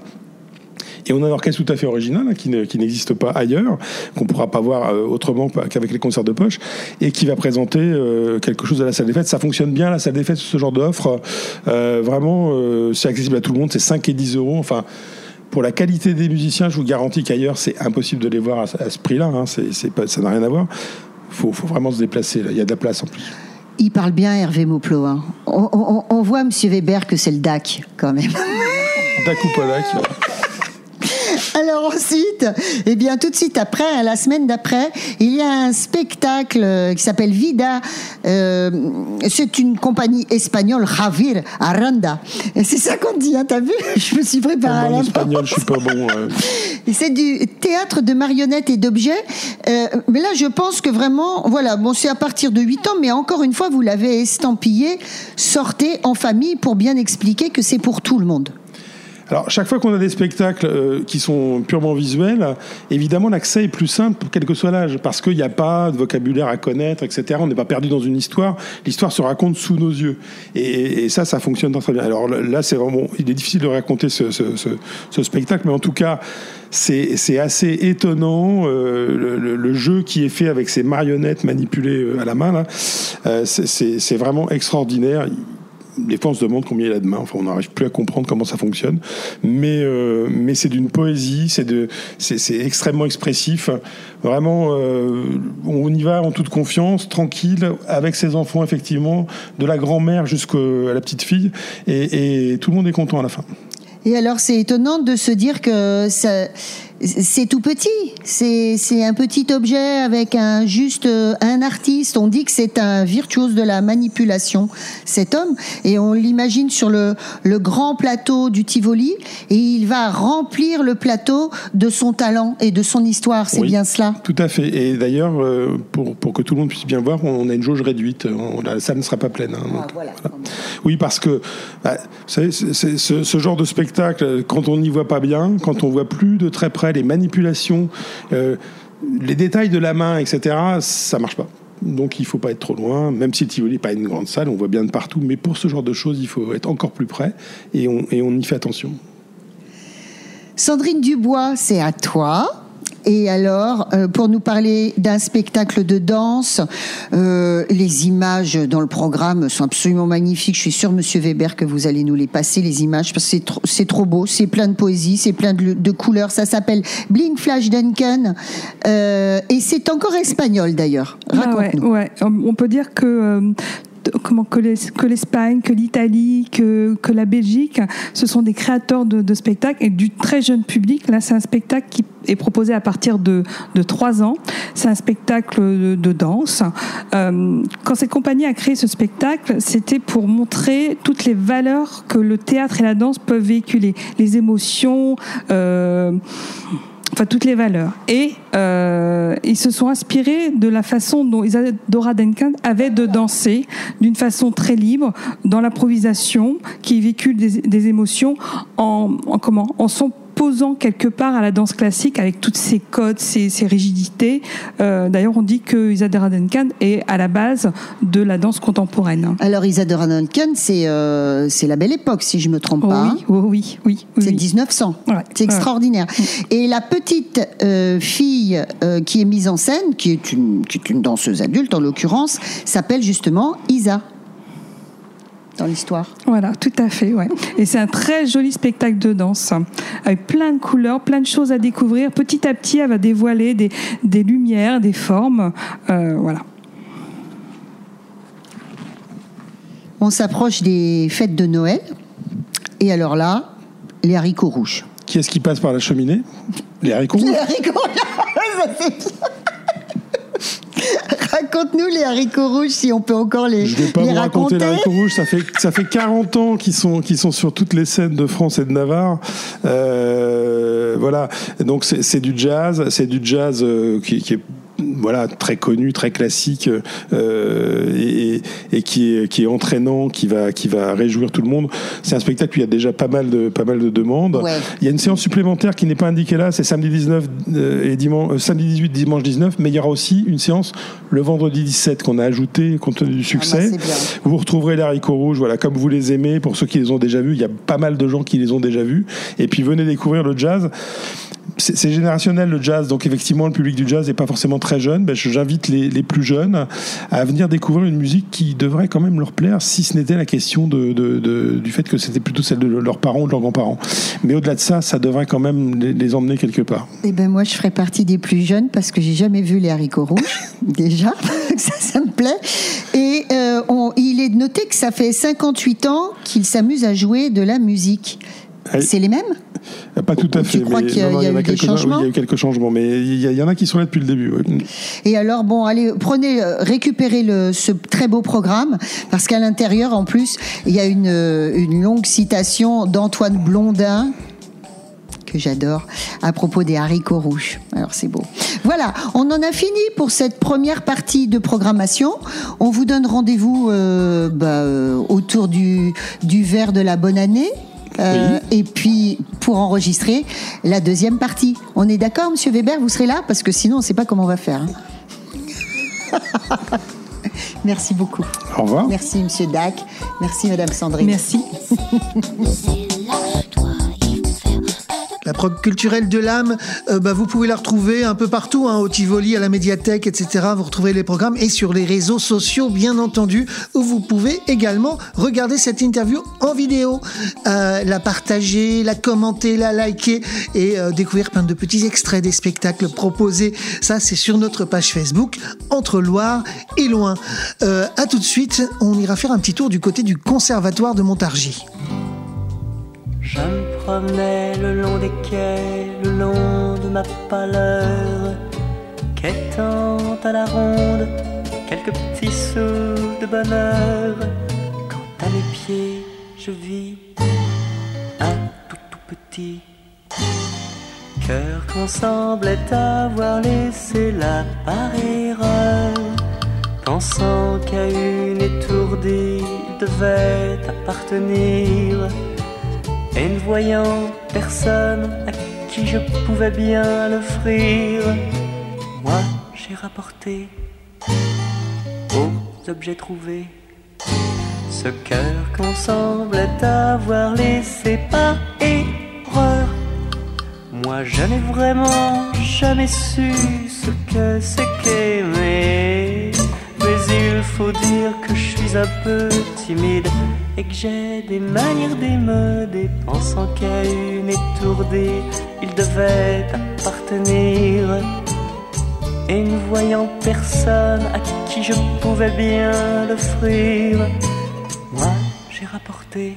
Et on a un orchestre tout à fait original, hein, qui, ne, qui n'existe pas ailleurs, qu'on ne pourra pas voir euh, autrement qu'avec les concerts de poche, et qui va présenter euh, quelque chose à la salle des fêtes. Ça fonctionne bien, la salle des fêtes, ce genre d'offre. Euh, vraiment, euh, c'est accessible à tout le monde, c'est cinq et dix euros. Enfin, pour la qualité des musiciens, je vous garantis qu'ailleurs, c'est impossible de les voir à, à ce prix-là. Hein. C'est, c'est pas, ça n'a rien à voir. Il faut, faut vraiment se déplacer. Là. Il y a de la place en plus. Il parle bien, Hervé Mauplot. Hein. On, on, on voit, M. Weber, que c'est le D A C, quand même. Dac ou pas Dac. Alors ensuite, eh bien tout de suite après, la semaine d'après, il y a un spectacle qui s'appelle Vida. Euh, c'est une compagnie espagnole, Javier Aranda. Et c'est ça qu'on dit, hein, t'as vu? Je me suis préparée à la espagnol, je suis pas bon. Euh. Et c'est du théâtre de marionnettes et d'objets. Euh, mais là, je pense que vraiment, voilà, bon, c'est à partir de huit ans, mais encore une fois, vous l'avez estampillé. Sortez en famille pour bien expliquer que c'est pour tout le monde. Alors, chaque fois qu'on a des spectacles euh, qui sont purement visuels, évidemment, l'accès est plus simple, quel que soit l'âge, parce qu'il n'y a pas de vocabulaire à connaître, et cetera. On n'est pas perdu dans une histoire. L'histoire se raconte sous nos yeux. Et, et ça, ça fonctionne très bien. Alors là, c'est vraiment... Il est difficile de raconter ce, ce, ce, ce spectacle, mais en tout cas, c'est, c'est assez étonnant. Euh, le, le, le jeu qui est fait avec ces marionnettes manipulées à la main, là, euh, c'est, c'est, c'est vraiment extraordinaire. Des fois, on se demande combien il a de mains. Enfin, on n'arrive plus à comprendre comment ça fonctionne. Mais, euh, mais c'est d'une poésie, c'est, de, c'est, c'est extrêmement expressif. Vraiment, euh, on y va en toute confiance, tranquille, avec ses enfants, effectivement, de la grand-mère jusqu'à la petite fille. Et, et tout le monde est content à la fin. Et alors, c'est étonnant de se dire que ça... C'est tout petit, c'est, c'est un petit objet avec un juste un artiste. On dit que c'est un virtuose de la manipulation, cet homme, et on l'imagine sur le, le grand plateau du Tivoli, et il va remplir le plateau de son talent et de son histoire. C'est oui, bien cela. Tout à fait. Et d'ailleurs, pour, pour que tout le monde puisse bien voir, on a une jauge réduite. On, la salle ne sera pas pleine. Hein, donc, ah, voilà. Voilà. Oui, parce que bah, vous savez, c'est, c'est, ce, ce genre de spectacle, quand on n'y voit pas bien, quand on voit plus de très près les manipulations, euh, les détails de la main, et cetera, ça marche pas. Donc il faut pas être trop loin, même si le Tivoli n'est pas une grande salle, on voit bien de partout, mais pour ce genre de choses, il faut être encore plus près et on, et on y fait attention. Sandrine Dubois, c'est à toi. Et alors, euh, pour nous parler d'un spectacle de danse, euh, les images dans le programme sont absolument magnifiques. Je suis sûre, Monsieur Weber, que vous allez nous les passer, les images, parce que c'est trop, c'est trop beau, c'est plein de poésie, c'est plein de, de couleurs. Ça s'appelle Blink Flash Duncan, euh, et c'est encore espagnol d'ailleurs. Raconte-nous. Ah ouais, ouais, on peut dire que... Euh, Comment, que, les, que l'Espagne, que l'Italie, que, que la Belgique, ce sont des créateurs de, de spectacles et du très jeune public. Là, c'est un spectacle qui est proposé à partir de, de trois ans. C'est un spectacle de, de danse. Euh, quand cette compagnie a créé ce spectacle, c'était pour montrer toutes les valeurs que le théâtre et la danse peuvent véhiculer. Les émotions... Euh, Enfin, toutes les valeurs. Et euh, ils se sont inspirés de la façon dont Isadora Duncan avait de danser, d'une façon très libre, dans l'improvisation, qui véhicule des, des émotions en, en comment, en son posant quelque part à la danse classique avec toutes ses codes, ses, ses rigidités. Euh, d'ailleurs, on dit que Isadora Duncan est à la base de la danse contemporaine. Alors, Isadora Duncan, c'est, euh, c'est la belle époque, si je ne me trompe pas. Oui, oui, oui. oui, oui c'est oui. dix-neuf cents. Ouais, c'est extraordinaire. Ouais. Et la petite euh, fille euh, qui est mise en scène, qui est, une, qui est une danseuse adulte en l'occurrence, s'appelle justement Isa. Dans l'histoire. Voilà, tout à fait, ouais. Et c'est un très joli spectacle de danse, avec plein de couleurs, plein de choses à découvrir. Petit à petit, elle va dévoiler des, des lumières, des formes, euh, voilà. On s'approche des fêtes de Noël, et alors là, les haricots rouges. Qui est-ce qui passe par la cheminée? Les haricots rouges. Les haricots rouges, ça c'est bien. Raconte-nous les haricots rouges, si on peut encore les, je vais pas les vous raconter. raconter les haricots rouges, ça fait, ça fait quarante ans qu'ils sont, qu'ils sont sur toutes les scènes de France et de Navarre. Euh, voilà, donc c'est, c'est du jazz, c'est du jazz euh, qui, qui est voilà, très connu, très classique euh, et, et qui est, qui est entraînant, qui va, qui va réjouir tout le monde. C'est un spectacle où il y a déjà pas mal de, pas mal de demandes. Ouais. Il y a une séance supplémentaire qui n'est pas indiquée là, c'est samedi dix-neuf et dimanche, euh, samedi dix-huit, dimanche dix-neuf, mais il y aura aussi une séance le vendredi dix-sept qu'on a ajoutée compte tenu du succès. Ah bah, vous retrouverez les haricots rouges, voilà, comme vous les aimez. Pour ceux qui les ont déjà vus, il y a pas mal de gens qui les ont déjà vus. Et puis venez découvrir le jazz. C'est, c'est générationnel le jazz, donc effectivement le public du jazz n'est pas forcément très jeune. Ben, j'invite les, les plus jeunes à venir découvrir une musique qui devrait quand même leur plaire, si ce n'était la question de, de, de, du fait que c'était plutôt celle de leurs parents ou de leurs grands-parents. Mais au-delà de ça, ça devrait quand même les, les emmener quelque part. Eh ben moi je ferai partie des plus jeunes parce que j'ai jamais vu les haricots rouges déjà, ça, ça me plaît. Et euh, on, il est noté que ça fait cinquante-huit ans qu'il s'amuse à jouer de la musique. Oui. C'est les mêmes ? Pas tout à Ou fait. tu crois mais qu'il y a, non, non, il y a il y en eu des quelques- changements ? oui, il y a eu quelques changements, mais il y, a- il y en a qui sont là depuis le début. Oui. Et alors, bon, allez, prenez, euh, récupérez le, ce très beau programme, parce qu'à l'intérieur, en plus, il y a une, euh, une longue citation d'Antoine Blondin, que j'adore, à propos des haricots rouges. Alors, c'est beau. Voilà, on en a fini pour cette première partie de programmation. On vous donne rendez-vous euh, bah, euh, autour du, du verre de la bonne année. Euh, Oui. Et puis, pour enregistrer la deuxième partie. On est d'accord, Monsieur Weber, vous serez là ? Parce que sinon, on ne sait pas comment on va faire. hein. Merci beaucoup. Au revoir. Merci, Monsieur Dac. Merci, Madame Sandrine. Merci. La prog culturelle de l'âme, euh, bah, vous pouvez la retrouver un peu partout, hein, au Tivoli, à la médiathèque, et cetera. Vous retrouvez les programmes et sur les réseaux sociaux, bien entendu, où vous pouvez également regarder cette interview en vidéo, euh, la partager, la commenter, la liker et euh, découvrir plein de petits extraits des spectacles proposés. Ça, c'est sur notre page Facebook, Entre Loire et Loin. Euh, à tout de suite, on ira faire un petit tour du côté du Conservatoire de Montargis. Je me promenais le long des quais, le long de ma pâleur, quêtant à la ronde quelques petits sous de bonheur. Quand à mes pieds je vis un tout tout petit cœur qu'on semblait avoir laissé là par erreur, pensant qu'à une étourdie il devait appartenir. Et ne voyant personne à qui je pouvais bien l'offrir, moi j'ai rapporté aux objets trouvés ce cœur qu'on semblait avoir laissé par erreur. Moi je n'ai vraiment jamais su ce que c'est qu'aimer, mais il faut dire que je suis un peu timide et que j'ai des manières d'émeuder, pensant qu'à une étourdie il devait appartenir. Et ne voyant personne à qui je pouvais bien l'offrir, moi j'ai rapporté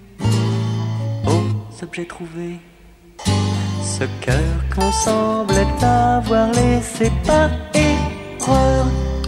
aux objets trouvés ce cœur qu'on semblait avoir laissé par erreur.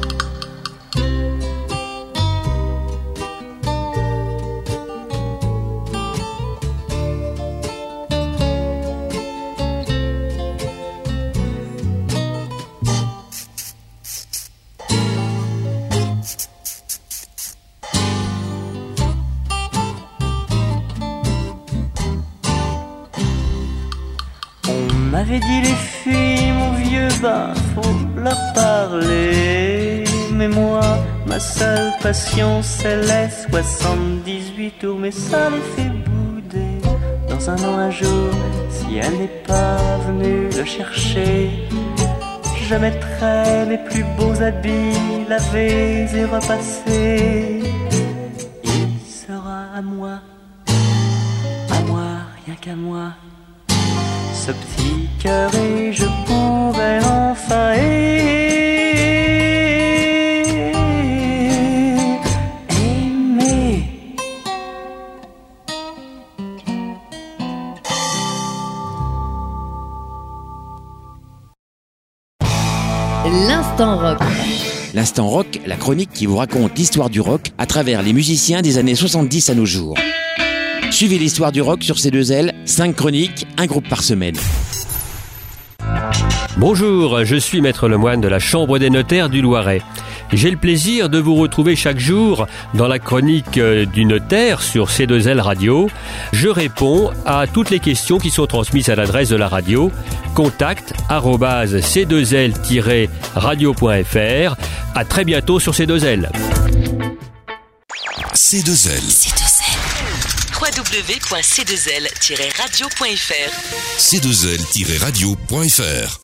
On m'avait dit les filles, mon vieux, bah faut leur parler. Mais moi, ma seule passion c'est les soixante-dix-huit tours. Mais ça les fait bouder dans un an un jour. Si elle n'est pas venue le chercher, je mettrai mes plus beaux habits lavés et repassés. Il sera à moi, à moi, rien qu'à moi, ce petit cœur, et je pourrais enfin aimer. L'instant rock. L'instant rock, la chronique qui vous raconte l'histoire du rock à travers les musiciens des années soixante-dix à nos jours. Suivez l'histoire du rock sur C deux L, cinq chroniques, un groupe par semaine. Bonjour, je suis Maître Lemoine de la Chambre des notaires du Loiret. J'ai le plaisir de vous retrouver chaque jour dans la chronique du notaire sur C deux L Radio. Je réponds à toutes les questions qui sont transmises à l'adresse de la radio, contact arobase c deux l tiret radio point f r. À très bientôt sur C deux L. C deux L. C deux L. w w w point c deux l tiret radio point f r. C deux L tiret radio point f r.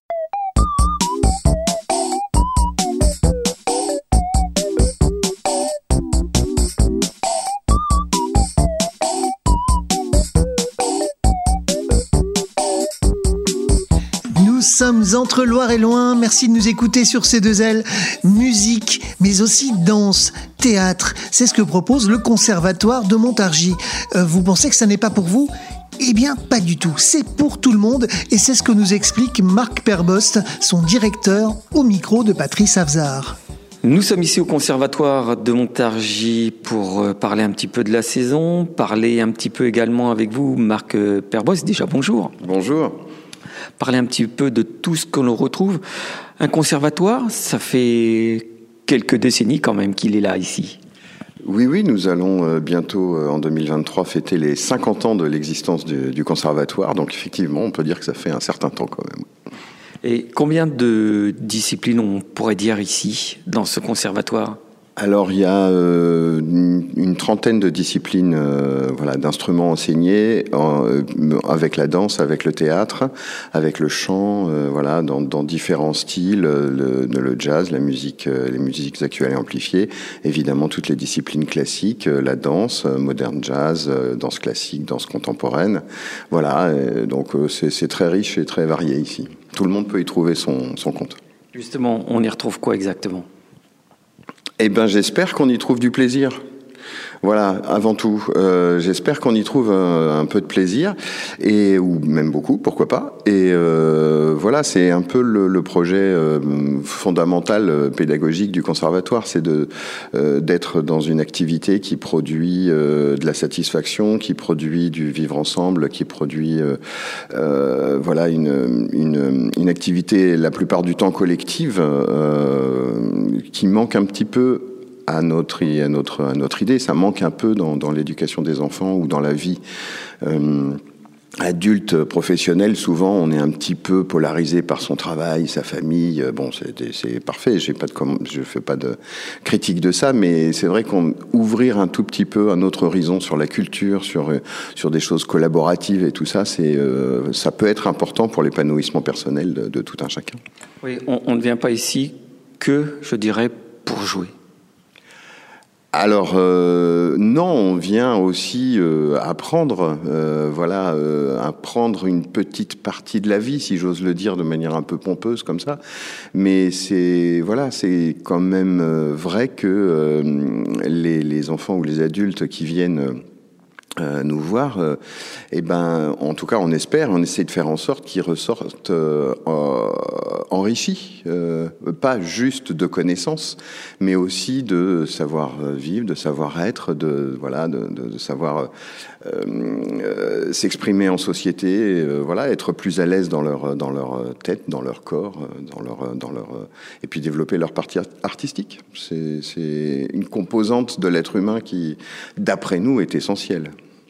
Nous sommes entre Loire et Loin, merci de nous écouter sur C deux L. Musique, mais aussi danse, théâtre, c'est ce que propose le Conservatoire de Montargis. Euh, vous pensez que ça n'est pas pour vous ? Eh bien, pas du tout. C'est pour tout le monde et c'est ce que nous explique Marc Perbost, son directeur, au micro de Patrice Afzard. Nous sommes ici au Conservatoire de Montargis pour parler un petit peu de la saison, parler un petit peu également avec vous, Marc Perbost. Déjà, bonjour. Bonjour. Parler un petit peu de tout ce que l'on retrouve. Un conservatoire, ça fait quelques décennies quand même qu'il est là, ici. Oui, oui, nous allons euh, bientôt, euh, en deux mille vingt-trois, fêter les cinquante ans de l'existence du, du conservatoire. Donc, effectivement, on peut dire que ça fait un certain temps quand même. Et combien de disciplines on pourrait dire ici, dans ce conservatoire ? Alors, il y a euh, une, une trentaine de disciplines, euh, voilà, d'instruments enseignés euh, avec la danse, avec le théâtre, avec le chant, euh, voilà, dans, dans différents styles, le, le jazz, la musique, euh, les musiques actuelles et amplifiées, évidemment toutes les disciplines classiques, euh, la danse, euh, moderne jazz, euh, danse classique, danse contemporaine, voilà. Euh, donc euh, c'est, c'est très riche et très varié ici. Tout le monde peut y trouver son, son compte. Justement, on y retrouve quoi exactement ? Eh ben, j'espère qu'on y trouve du plaisir. Voilà, avant tout, euh, j'espère qu'on y trouve un, un peu de plaisir, et ou même beaucoup, pourquoi pas. Et euh, voilà, c'est un peu le, le projet euh, fondamental euh, pédagogique du conservatoire, c'est de euh, d'être dans une activité qui produit euh, de la satisfaction, qui produit du vivre ensemble, qui produit euh, euh, voilà une, une une activité la plupart du temps collective, euh, qui manque un petit peu à notre, à notre, à notre idée. Ça manque un peu dans, dans l'éducation des enfants ou dans la vie euh, adulte, professionnelle. Souvent, on est un petit peu polarisé par son travail, sa famille. Bon, c'est, c'est parfait. J'ai pas de, je fais pas de critique de ça, mais c'est vrai qu'on ouvrir un tout petit peu un autre horizon sur la culture, sur sur des choses collaboratives et tout ça, c'est euh, ça peut être important pour l'épanouissement personnel de, de tout un chacun. Oui, on, on ne vient pas ici que, je dirais, pour jouer. Alors euh, non, on vient aussi euh, apprendre, euh, voilà, euh, apprendre une petite partie de la vie, si j'ose le dire, de manière un peu pompeuse comme ça. Mais c'est voilà, c'est quand même vrai que euh, les, les enfants ou les adultes qui viennent Euh, nous voir, euh, et ben, en tout cas, on espère, on essaie de faire en sorte qu'ils ressortent euh, enrichis, euh, pas juste de connaissances, mais aussi de savoir-vivre, de savoir-être, de voilà, de, de, de savoir euh, euh, s'exprimer en société, euh, voilà, être plus à l'aise dans leur dans leur tête, dans leur corps, dans leur dans leur et puis développer leur partie artistique. C'est c'est une composante de l'être humain qui, d'après nous, est essentielle.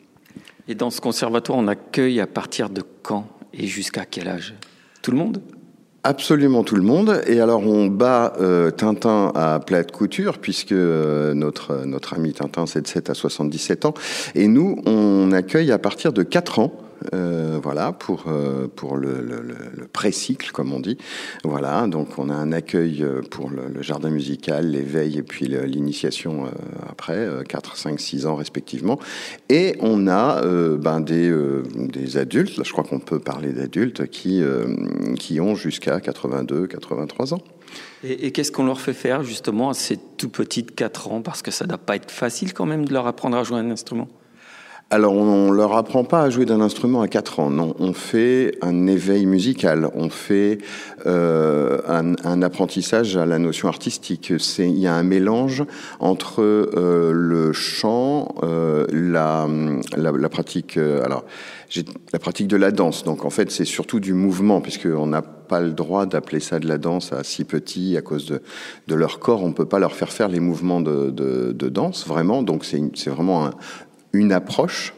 Et dans ce conservatoire, on accueille à partir de quand et jusqu'à quel âge ? Tout le monde ? Absolument tout le monde. Et alors on bat euh, Tintin à plat de couture, puisque euh, notre notre ami Tintin, c'est de sept à soixante-dix-sept ans. Et nous, on accueille à partir de quatre ans. Euh, voilà, pour euh, pour le, le, le pré-cycle, comme on dit. Voilà, donc on a un accueil pour le, le jardin musical, l'éveil et puis le, l'initiation euh, après, euh, quatre, cinq, six ans respectivement. Et on a euh, ben des euh, des adultes, là je crois qu'on peut parler d'adultes, qui euh, qui ont jusqu'à quatre-vingt-deux, quatre-vingt-trois ans. Et, et qu'est-ce qu'on leur fait faire justement à ces tout petits de quatre ans ? Parce que ça ne doit pas être facile quand même de leur apprendre à jouer un instrument. Alors, on ne leur apprend pas à jouer d'un instrument à quatre ans, non. On fait un éveil musical, on fait euh, un, un apprentissage à la notion artistique. C'est, il y a un mélange entre euh, le chant, euh, la, la, la pratique... Euh, alors, j'ai la pratique de la danse. Donc, en fait, c'est surtout du mouvement, puisqu'on n'a pas le droit d'appeler ça de la danse à si petits à cause de, de leur corps. On ne peut pas leur faire faire les mouvements de, de, de danse, vraiment. Donc, c'est, c'est vraiment un... une approche.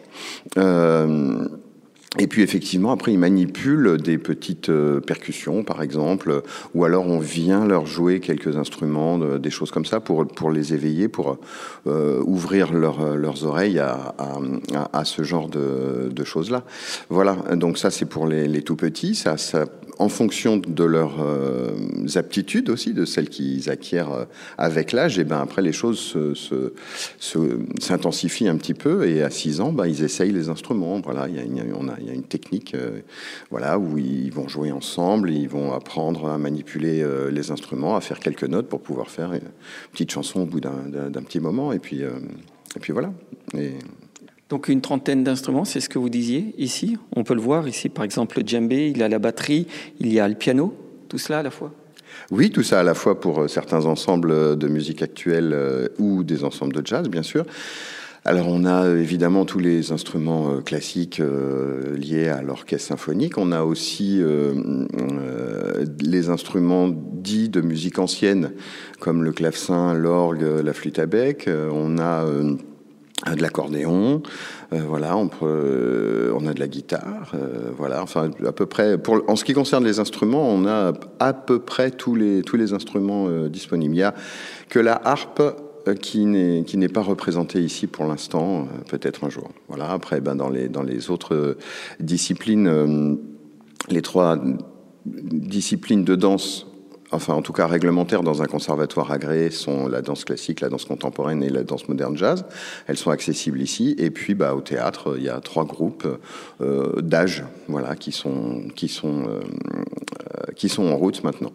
Euh, et puis effectivement, après, ils manipulent des petites euh, percussions, par exemple, ou alors on vient leur jouer quelques instruments, de, des choses comme ça, pour pour les éveiller, pour euh, ouvrir leur, leurs oreilles à, à, à ce genre de, de choses-là. Voilà. Donc ça, c'est pour les, les tout petits. Ça, ça en fonction de leurs euh, aptitudes aussi, de celles qu'ils acquièrent avec l'âge, et ben après les choses se, se, se, s'intensifient un petit peu, et à six ans, ben, ils essayent les instruments. Voilà, il y a une, on a, il y a une technique, euh, voilà, où ils vont jouer ensemble, ils vont apprendre à manipuler euh, les instruments, à faire quelques notes pour pouvoir faire une petite chanson au bout d'un, d'un, d'un petit moment, et puis, euh, et puis voilà. Et... Donc une trentaine d'instruments, c'est ce que vous disiez ici. On peut le voir ici, par exemple, le djembé, il y a la batterie, il y a le piano, tout cela à la fois. Oui, tout ça à la fois pour certains ensembles de musique actuelle euh, ou des ensembles de jazz, bien sûr. Alors on a évidemment tous les instruments euh, classiques euh, liés à l'orchestre symphonique. On a aussi euh, euh, les instruments dits de musique ancienne, comme le clavecin, l'orgue, la flûte à bec. Euh, on a euh, de l'accordéon, euh, voilà, on, peut, euh, on a de la guitare, euh, voilà, enfin à peu près. Pour, en ce qui concerne les instruments, on a à peu près tous les tous les instruments euh, disponibles. Il y a que la harpe euh, qui n'est qui n'est pas représentée ici pour l'instant, euh, peut-être un jour. Voilà. Après, ben dans les dans les autres disciplines, euh, les trois disciplines de danse. Enfin, en tout cas, réglementaires dans un conservatoire agréé sont la danse classique, la danse contemporaine et la danse moderne jazz. Elles sont accessibles ici. Et puis, bah, au théâtre, il y a trois groupes euh, d'âge, voilà, qui sont qui sont euh, qui sont en route maintenant.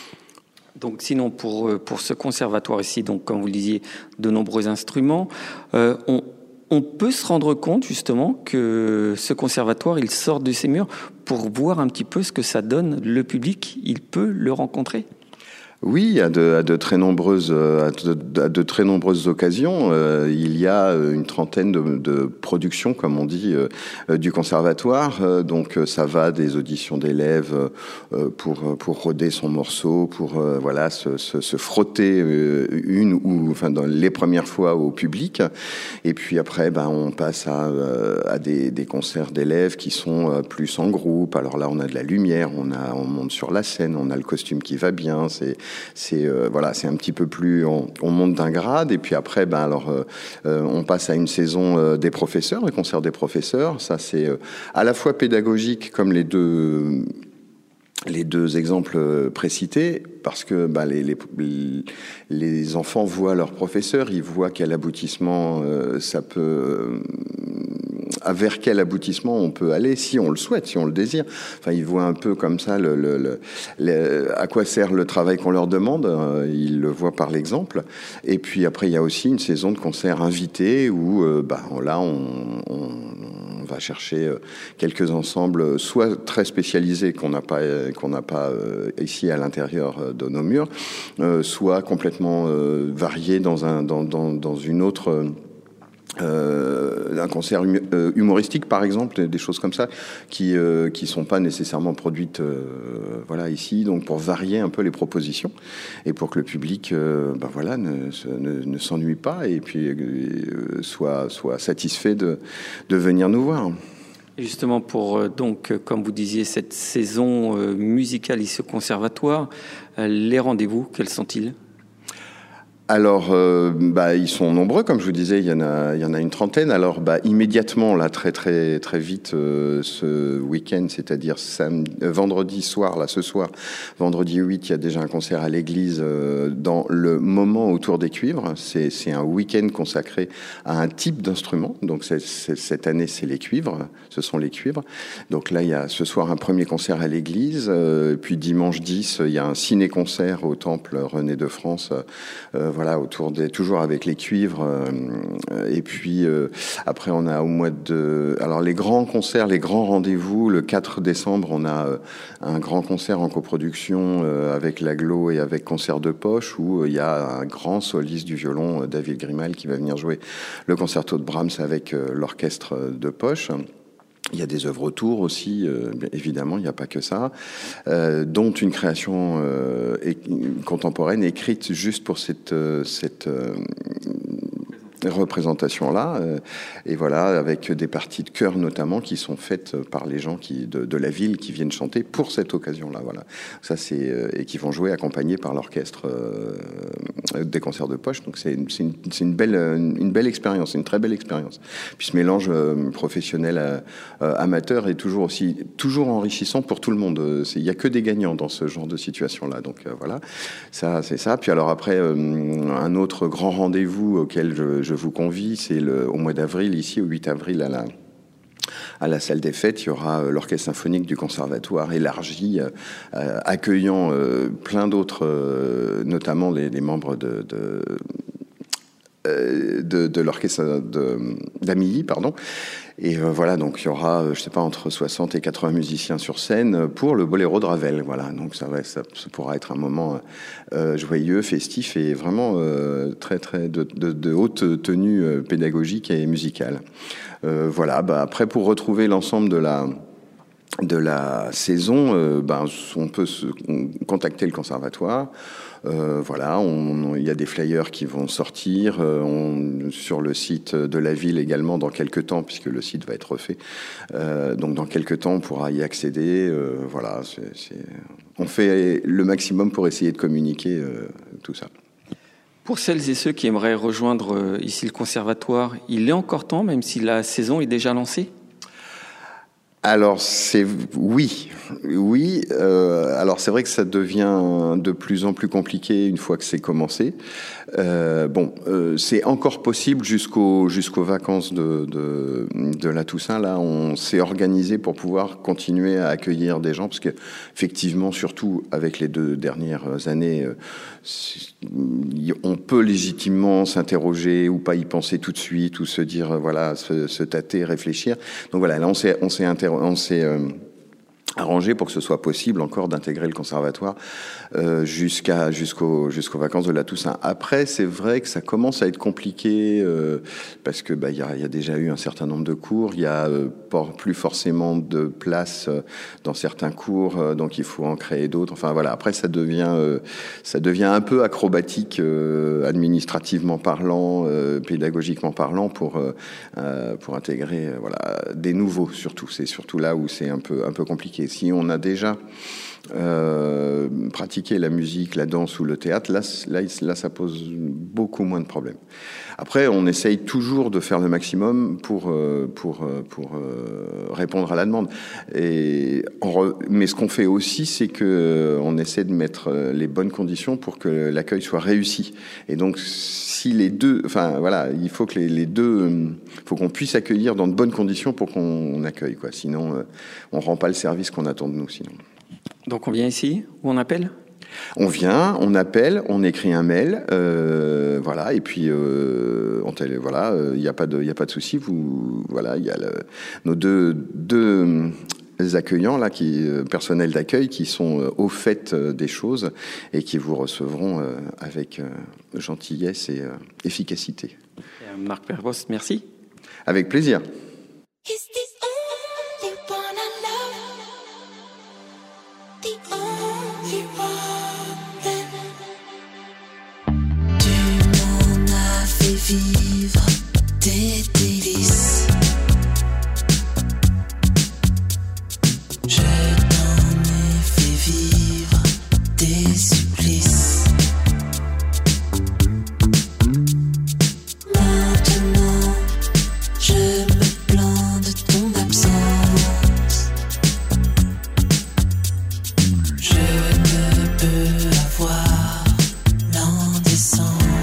Donc, sinon, pour pour ce conservatoire ici, donc comme vous le disiez, de nombreux instruments, euh, on On peut se rendre compte justement que ce conservatoire, il sort de ses murs pour voir un petit peu ce que ça donne. Le public, il peut le rencontrer. Oui, à de, à de très nombreuses, à de, à de très nombreuses occasions, euh, il y a une trentaine de, de productions, comme on dit, euh, du conservatoire. Euh, donc, ça va des auditions d'élèves euh, pour pour roder son morceau, pour euh, voilà se, se, se frotter euh, une ou enfin dans les premières fois au public. Et puis après, ben on passe à euh, à des, des concerts d'élèves qui sont euh, plus en groupe. Alors là, on a de la lumière, on a on monte sur la scène, on a le costume qui va bien. C'est C'est euh, voilà, c'est un petit peu plus, on, on monte d'un grade et puis après, ben alors, euh, euh, on passe à une saison euh, des professeurs, le concert des professeurs. Ça, c'est euh, à la fois pédagogique comme les deux. Les deux exemples précités, parce que bah, les, les, les enfants voient leur professeur, ils voient quel aboutissement euh, ça peut, euh, vers quel aboutissement on peut aller, si on le souhaite, si on le désire. Enfin, ils voient un peu comme ça le, le, le, le, à quoi sert le travail qu'on leur demande, euh, ils le voient par l'exemple. Et puis après, il y a aussi une saison de concerts invités où euh, bah, là, on, on on va chercher quelques ensembles, soit très spécialisés qu'on n'a pas qu'on n'a pas ici à l'intérieur de nos murs, soit complètement variés dans un dans dans, dans une autre. Euh, un concert hum, euh, humoristique par exemple, des choses comme ça qui euh, qui sont pas nécessairement produites euh, voilà ici, donc pour varier un peu les propositions et pour que le public euh, ben voilà ne, ne, ne s'ennuie pas et puis euh, soit soit satisfait de de venir nous voir. Et justement pour euh, donc comme vous disiez cette saison euh, musicale ici au conservatoire, euh, les rendez-vous quels sont-ils? Alors, euh, bah, ils sont nombreux, comme je vous disais, il y en a, il y en a une trentaine. Alors, bah, immédiatement, là, très, très, très vite, euh, ce week-end, c'est-à-dire samedi, euh, vendredi soir, là, ce soir, vendredi huit, il y a déjà un concert à l'église euh, dans le moment autour des cuivres. C'est, c'est un week-end consacré à un type d'instrument. Donc, c'est, c'est, cette année, c'est les cuivres. Ce sont les cuivres. Donc là, il y a ce soir un premier concert à l'église. Euh, puis dimanche dix, il y a un ciné-concert au Temple René de France. Euh, Voilà, autour des, toujours avec les cuivres. Euh, et puis, euh, après, on a au mois de... Alors, les grands concerts, les grands rendez-vous, le quatre décembre, on a euh, un grand concert en coproduction euh, avec l'Aglo et avec Concert de Poche, où il euh, y a un grand soliste du violon, euh, David Grimal, qui va venir jouer le concerto de Brahms avec euh, l'orchestre de Poche. Il y a des œuvres autour aussi, euh, évidemment, il n'y a pas que ça, euh, dont une création euh, é- contemporaine écrite juste pour cette, euh, cette euh, représentation-là. Euh, et voilà, avec des parties de chœur notamment qui sont faites par les gens qui, de, de la ville qui viennent chanter pour cette occasion-là. Voilà. Ça, c'est, euh, et qui vont jouer accompagnés par l'orchestre euh, des concerts de poche. Donc c'est, c'est, une, c'est une, belle, une belle expérience, une très belle expérience. Puis ce mélange euh, professionnel euh, amateur est toujours aussi toujours enrichissant pour tout le monde. Il n'y a que des gagnants dans ce genre de situation-là. Donc euh, voilà, ça c'est ça. Puis alors après, euh, un autre grand rendez-vous auquel je, je vous convie, c'est le, au mois d'avril, ici au huit avril à la à la salle des fêtes, il y aura l'orchestre symphonique du conservatoire élargi, euh, accueillant euh, plein d'autres, euh, notamment les, les membres de, de euh, de, de l'orchestre de, d'Amilly, pardon. Et euh, voilà, donc il y aura, je sais pas, entre soixante et quatre-vingts musiciens sur scène pour le Boléro de Ravel. Voilà, donc ça, va, ça, ça pourra être un moment euh, joyeux, festif et vraiment euh, très, très de, de, de haute tenue euh, pédagogique et musicale. Euh, voilà, bah, après, pour retrouver l'ensemble de la, de la saison, euh, ben, on peut se, on, contacter le conservatoire. Euh, voilà, il y a des flyers qui vont sortir euh, on, sur le site de la ville également dans quelques temps, puisque le site va être refait. Euh, donc dans quelques temps, on pourra y accéder. Euh, voilà, c'est, c'est... on fait le maximum pour essayer de communiquer euh, tout ça. Pour celles et ceux qui aimeraient rejoindre euh, ici le conservatoire, il est encore temps, même si la saison est déjà lancée ? Alors c'est oui, oui. Euh, alors c'est vrai que ça devient de plus en plus compliqué une fois que c'est commencé. Euh, bon, euh, c'est encore possible jusqu'au jusqu'aux vacances de, de de la Toussaint. Là, on s'est organisé pour pouvoir continuer à accueillir des gens, parce que effectivement, surtout avec les deux dernières années, euh, on peut légitimement s'interroger ou pas y penser tout de suite, ou se dire euh, voilà, se, se tâter, réfléchir. Donc voilà, là on s'est on s'est inter- on s'est euh, arrangé pour que ce soit possible encore d'intégrer le conservatoire euh, jusqu'à jusqu'aux jusqu'aux vacances de la Toussaint. Après, c'est vrai que ça commence à être compliqué euh, parce que bah il y a, y a déjà eu un certain nombre de cours, il y a euh, plus forcément de place euh, dans certains cours, euh, donc il faut en créer d'autres. Enfin voilà, après ça devient euh, ça devient un peu acrobatique euh, administrativement parlant, euh, pédagogiquement parlant pour euh, pour intégrer euh, voilà des nouveaux surtout. C'est surtout là où c'est un peu un peu compliqué. Si on a déjà euh, pratiqué la musique, la danse ou le théâtre, là, là, là, ça pose beaucoup moins de problèmes. Après, on essaye toujours de faire le maximum pour pour pour répondre à la demande. Et re... mais ce qu'on fait aussi, c'est que on essaie de mettre les bonnes conditions pour que l'accueil soit réussi. Et donc, si les deux, enfin voilà, il faut que les, les deux, faut qu'on puisse accueillir dans de bonnes conditions pour qu'on accueille, quoi. Sinon, on rend pas le service qu'on attend de nous. Sinon. Donc on vient ici ou on appelle ? On vient, on appelle, on écrit un mail, euh, voilà, et puis euh, on télé, voilà, il euh, n'y a pas de, il y a pas de souci. Vous, voilà, il y a le, nos deux deux accueillants là, qui euh, personnel d'accueil, qui sont euh, au fait euh, des choses et qui vous recevront euh, avec euh, gentillesse et euh, efficacité. Et Marc Pervost, merci. Avec plaisir. Vivre des délices. Je t'en ai fait vivre des supplices. Maintenant, je me plains de ton absence. Je ne peux avoir l'indécence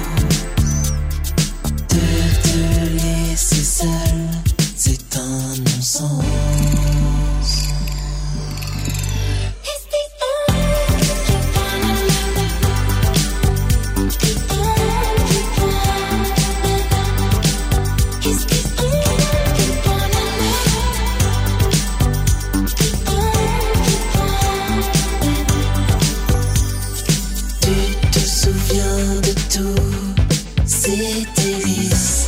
seul, c'est un non-sens. Tu te souviens de tout, c'est délice.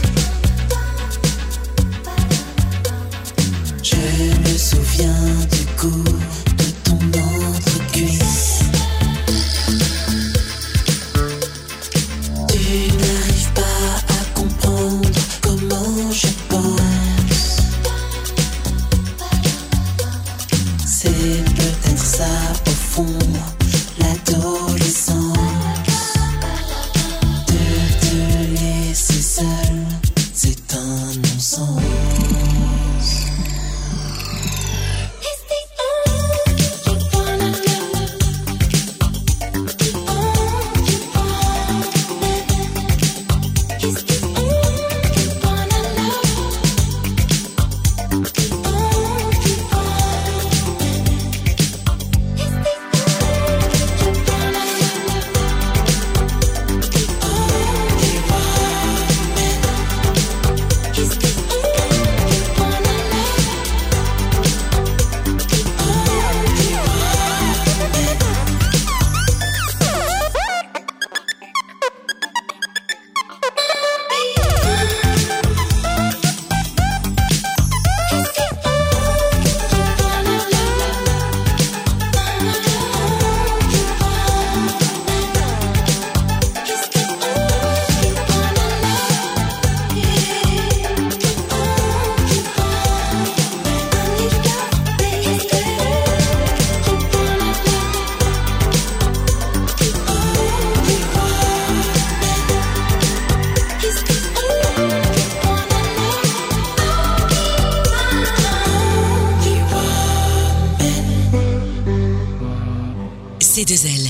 Je me souviens du goût de ton entre-cuisse. Tu n'arrives pas à comprendre comment je pense. C'est peut-être ça au fond, l'adolescence. De te laisser seul, c'est un non-sens. C deux L.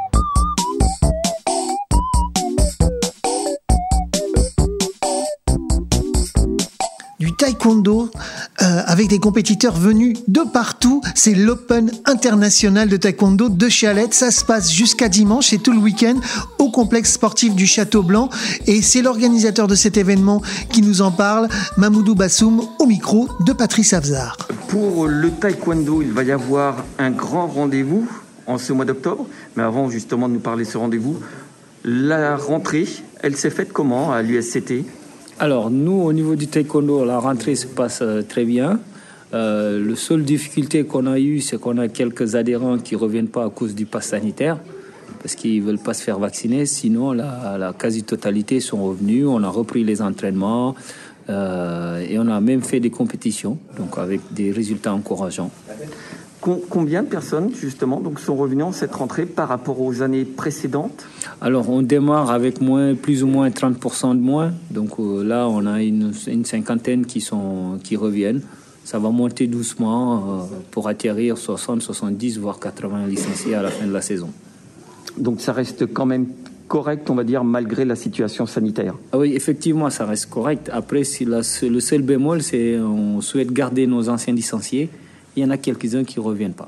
Du taekwondo euh, avec des compétiteurs venus de partout. C'est l'Open international de taekwondo de Chalette. Ça se passe jusqu'à dimanche et tout le week-end au complexe sportif du Château Blanc. Et c'est l'organisateur de cet événement qui nous en parle, Mamoudou Bassoum, au micro de Patrice Afzard. Pour le taekwondo, il va y avoir un grand rendez-vous en ce mois d'octobre. Mais avant justement de nous parler de ce rendez-vous, la rentrée, elle s'est faite comment à l'U S C T ? Alors, nous, au niveau du taekwondo, la rentrée se passe euh, très bien. Euh, la seule difficulté qu'on a eue, c'est qu'on a quelques adhérents qui ne reviennent pas à cause du pass sanitaire, parce qu'ils ne veulent pas se faire vacciner. Sinon, la, la quasi-totalité sont revenus. On a repris les entraînements euh, et on a même fait des compétitions, donc avec des résultats encourageants. Combien de personnes, justement, donc, sont revenues en cette rentrée par rapport aux années précédentes ? Alors, on démarre avec moins, plus ou moins trente pour cent de moins. Donc euh, là, on a une, une cinquantaine qui, sont, qui reviennent. Ça va monter doucement euh, pour atterrir soixante, soixante-dix, voire quatre-vingts licenciés à la fin de la saison. Donc ça reste quand même correct, on va dire, malgré la situation sanitaire. Ah oui, effectivement, ça reste correct. Après, si la, le seul bémol, c'est qu'on souhaite garder nos anciens licenciés. Il y en a quelques-uns qui ne reviennent pas.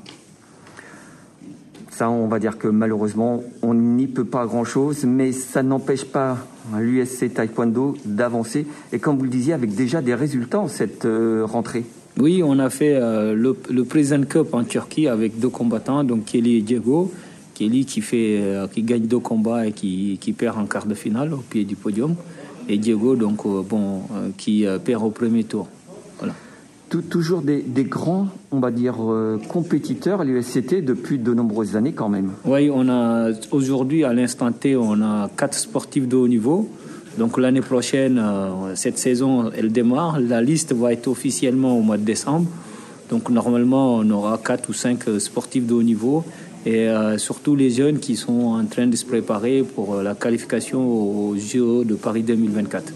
Ça, on va dire que malheureusement, on n'y peut pas grand-chose, mais ça n'empêche pas l'U S C Taekwondo d'avancer. Et comme vous le disiez, avec déjà des résultats en cette euh, rentrée. Oui, on a fait euh, le, le Prison Cup en Turquie avec deux combattants, donc Kelly et Diego. Kelly qui, fait, euh, qui gagne deux combats et qui, qui perd en quart de finale au pied du podium. Et Diego, donc, euh, bon, euh, qui euh, perd au premier tour. Voilà. Toujours des, des grands, on va dire, euh, compétiteurs à l'U S C T depuis de nombreuses années quand même. Oui, on a aujourd'hui, à l'instant T, on a quatre sportifs de haut niveau. Donc l'année prochaine, euh, cette saison, elle démarre. La liste va être officiellement au mois de décembre. Donc normalement, on aura quatre ou cinq sportifs de haut niveau. Et euh, surtout les jeunes qui sont en train de se préparer pour la qualification aux J O de Paris deux mille vingt-quatre.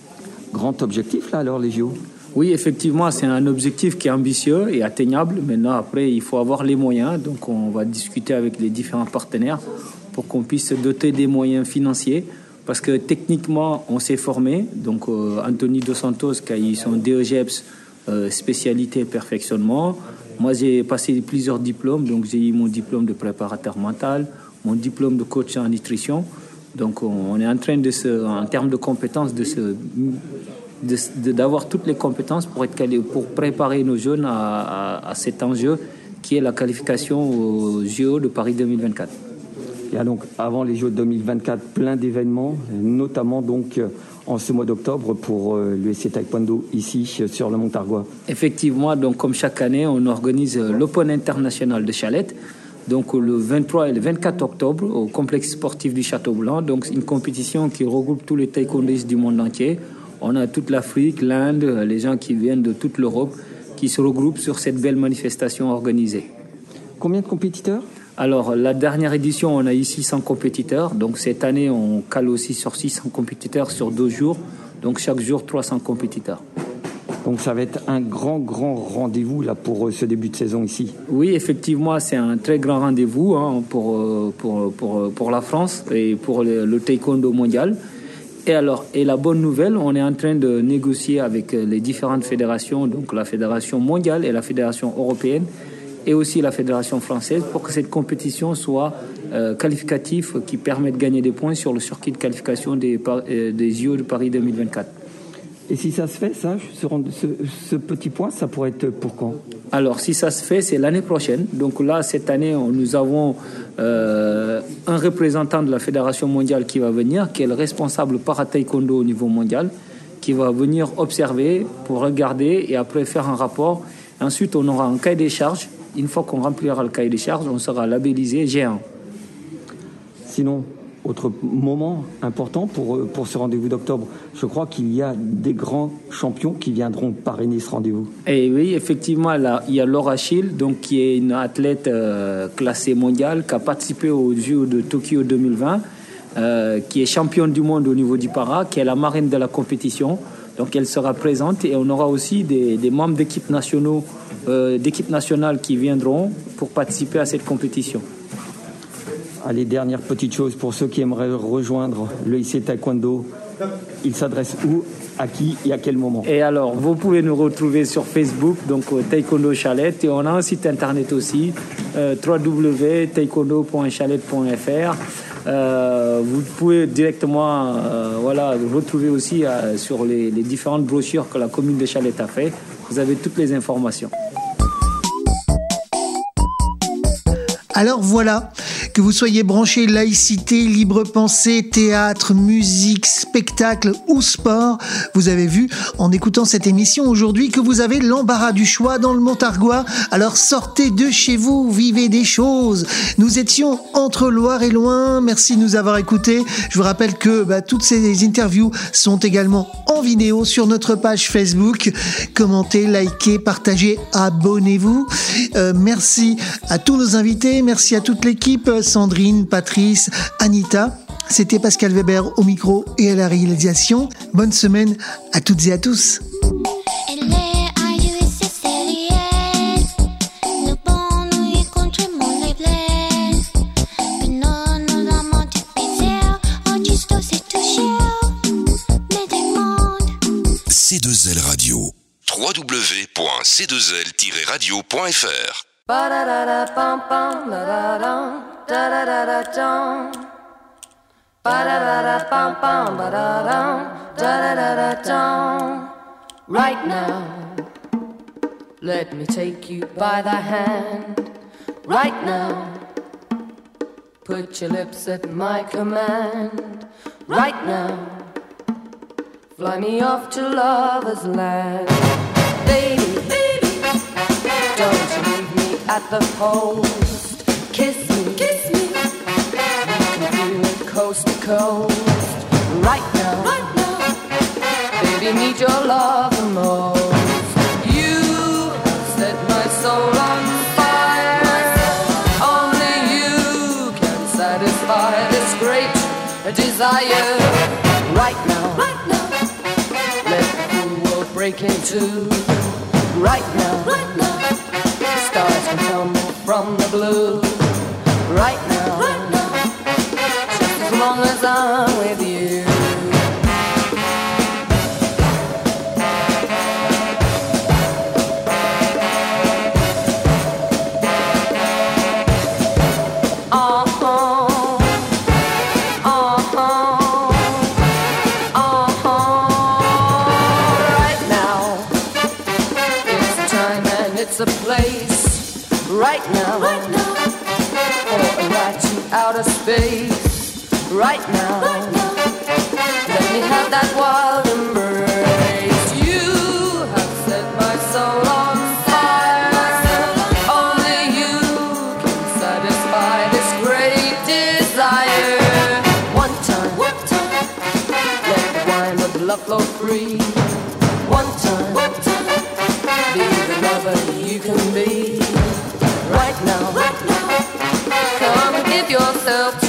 Grand objectif là alors, les J O ? Oui, effectivement, c'est un objectif qui est ambitieux et atteignable. Maintenant, après, il faut avoir les moyens. Donc, on va discuter avec les différents partenaires pour qu'on puisse se doter des moyens financiers. Parce que techniquement, on s'est formé. Donc, euh, Anthony Dos Santos, qui a eu son D E G E P S, euh, spécialité perfectionnement. Moi, j'ai passé plusieurs diplômes. Donc, j'ai eu mon diplôme de préparateur mental, mon diplôme de coach en nutrition. Donc, on est en train de se, en termes de compétences, de se... De, de, d'avoir toutes les compétences pour, être quali- pour préparer nos jeunes à, à, à cet enjeu qui est la qualification aux J O de Paris deux mille vingt-quatre. Il y a donc avant les J O de deux mille vingt-quatre plein d'événements, notamment donc en ce mois d'octobre pour euh, l'U S C Taekwondo ici sur le Montargois. Effectivement, donc comme chaque année, on organise l'Open international de Chalette. Donc le vingt-trois et le vingt-quatre octobre au complexe sportif du Château Blanc. Donc une compétition qui regroupe tous les taekwondistes du monde entier. On a toute l'Afrique, l'Inde, les gens qui viennent de toute l'Europe qui se regroupent sur cette belle manifestation organisée. Combien de compétiteurs ? Alors, la dernière édition, on a eu six cents compétiteurs. Donc, cette année, on cale aussi sur six cents compétiteurs sur deux jours. Donc, chaque jour, trois cents compétiteurs. Donc, ça va être un grand, grand rendez-vous là, pour ce début de saison ici. Oui, effectivement, c'est un très grand rendez-vous hein, pour, pour, pour, pour la France et pour le, le taekwondo mondial. Et alors, et la bonne nouvelle, on est en train de négocier avec les différentes fédérations, donc la fédération mondiale et la fédération européenne, et aussi la fédération française, pour que cette compétition soit euh, qualificative, qui permet de gagner des points sur le circuit de qualification des, euh, des J O de Paris deux mille vingt-quatre. Et si ça se fait, ça, ce, ce, ce petit point, ça pourrait être pour quand ? Alors, si ça se fait, c'est l'année prochaine. Donc là, cette année, on, nous avons euh, un représentant de la Fédération mondiale qui va venir, qui est le responsable para-taekwondo au niveau mondial, qui va venir observer pour regarder et après faire un rapport. Ensuite, on aura un cahier des charges. Une fois qu'on remplira le cahier des charges, on sera labellisé G un. Sinon, autre moment important pour, pour ce rendez-vous d'octobre, je crois qu'il y a des grands champions qui viendront parrainer ce rendez-vous. Et oui, effectivement, là, il y a Laura Schill, donc, qui est une athlète euh, classée mondiale, qui a participé aux Jeux de Tokyo deux mille vingt, euh, qui est championne du monde au niveau du para, qui est la marraine de la compétition. Donc elle sera présente et on aura aussi des, des membres d'équipes nationaux, euh, d'équipes nationales qui viendront pour participer à cette compétition. allez, dernière petite chose, pour ceux qui aimeraient rejoindre le I C Taekwondo, ils s'adressent où, à qui et à quel moment? Et alors, vous pouvez nous retrouver sur Facebook, donc euh, Taekwondo Chalette, et on a un site internet aussi, euh, w w w point taekwondo point chalette point f r. Euh, vous pouvez directement euh, voilà, retrouver aussi euh, sur les, les différentes brochures que la commune de Chalette a fait. Vous avez toutes les informations. Alors voilà, que vous soyez branché laïcité, libre pensée, théâtre, musique, spectacle ou sport, vous avez vu en écoutant cette émission aujourd'hui que vous avez l'embarras du choix dans le Montargois. Alors sortez de chez vous, vivez des choses. Nous étions entre Loire et Loin, merci de nous avoir écoutés. Je vous rappelle que bah, toutes ces interviews sont également en vidéo sur notre page Facebook. Commentez, likez, partagez, abonnez-vous. Euh, merci à tous nos invités. Merci à toute l'équipe, Sandrine, Patrice, Anita. C'était Pascal Weber au micro et à la réalisation. Bonne semaine à toutes et à tous. C deux L Radio. w w w point c deux l tiret radio point f r. Ba-da-da-da-bum-bum, da-da-dum, da-da-da-da-dum. Ba-da-da-da-bum-bum, ba-da-dum, da-da-da-da-dum. Right now, let me take you by the hand. Right now, put your lips at my command. Right now, fly me off to lover's land. Baby, baby, don't you leave me at the post. Kiss me, kiss me. You can feel it coast to coast. Right now, right now. Baby, need your love the most. You have set my soul on fire. Only you can satisfy this great desire. Right now, right now. Let the whole world break in two. Right now, right now. Stars can tumble from the blue. Right now, right now. Just as long as I'm with you. A place right now, right now, for a ride to outer space. Right now, right now, let me have that wild embrace. You have set my soul on fire. Only you can satisfy this great desire. One time, one time, let the wine of love flow free. One time, one time, be the lover you can be. Right now, right now, come and give yourself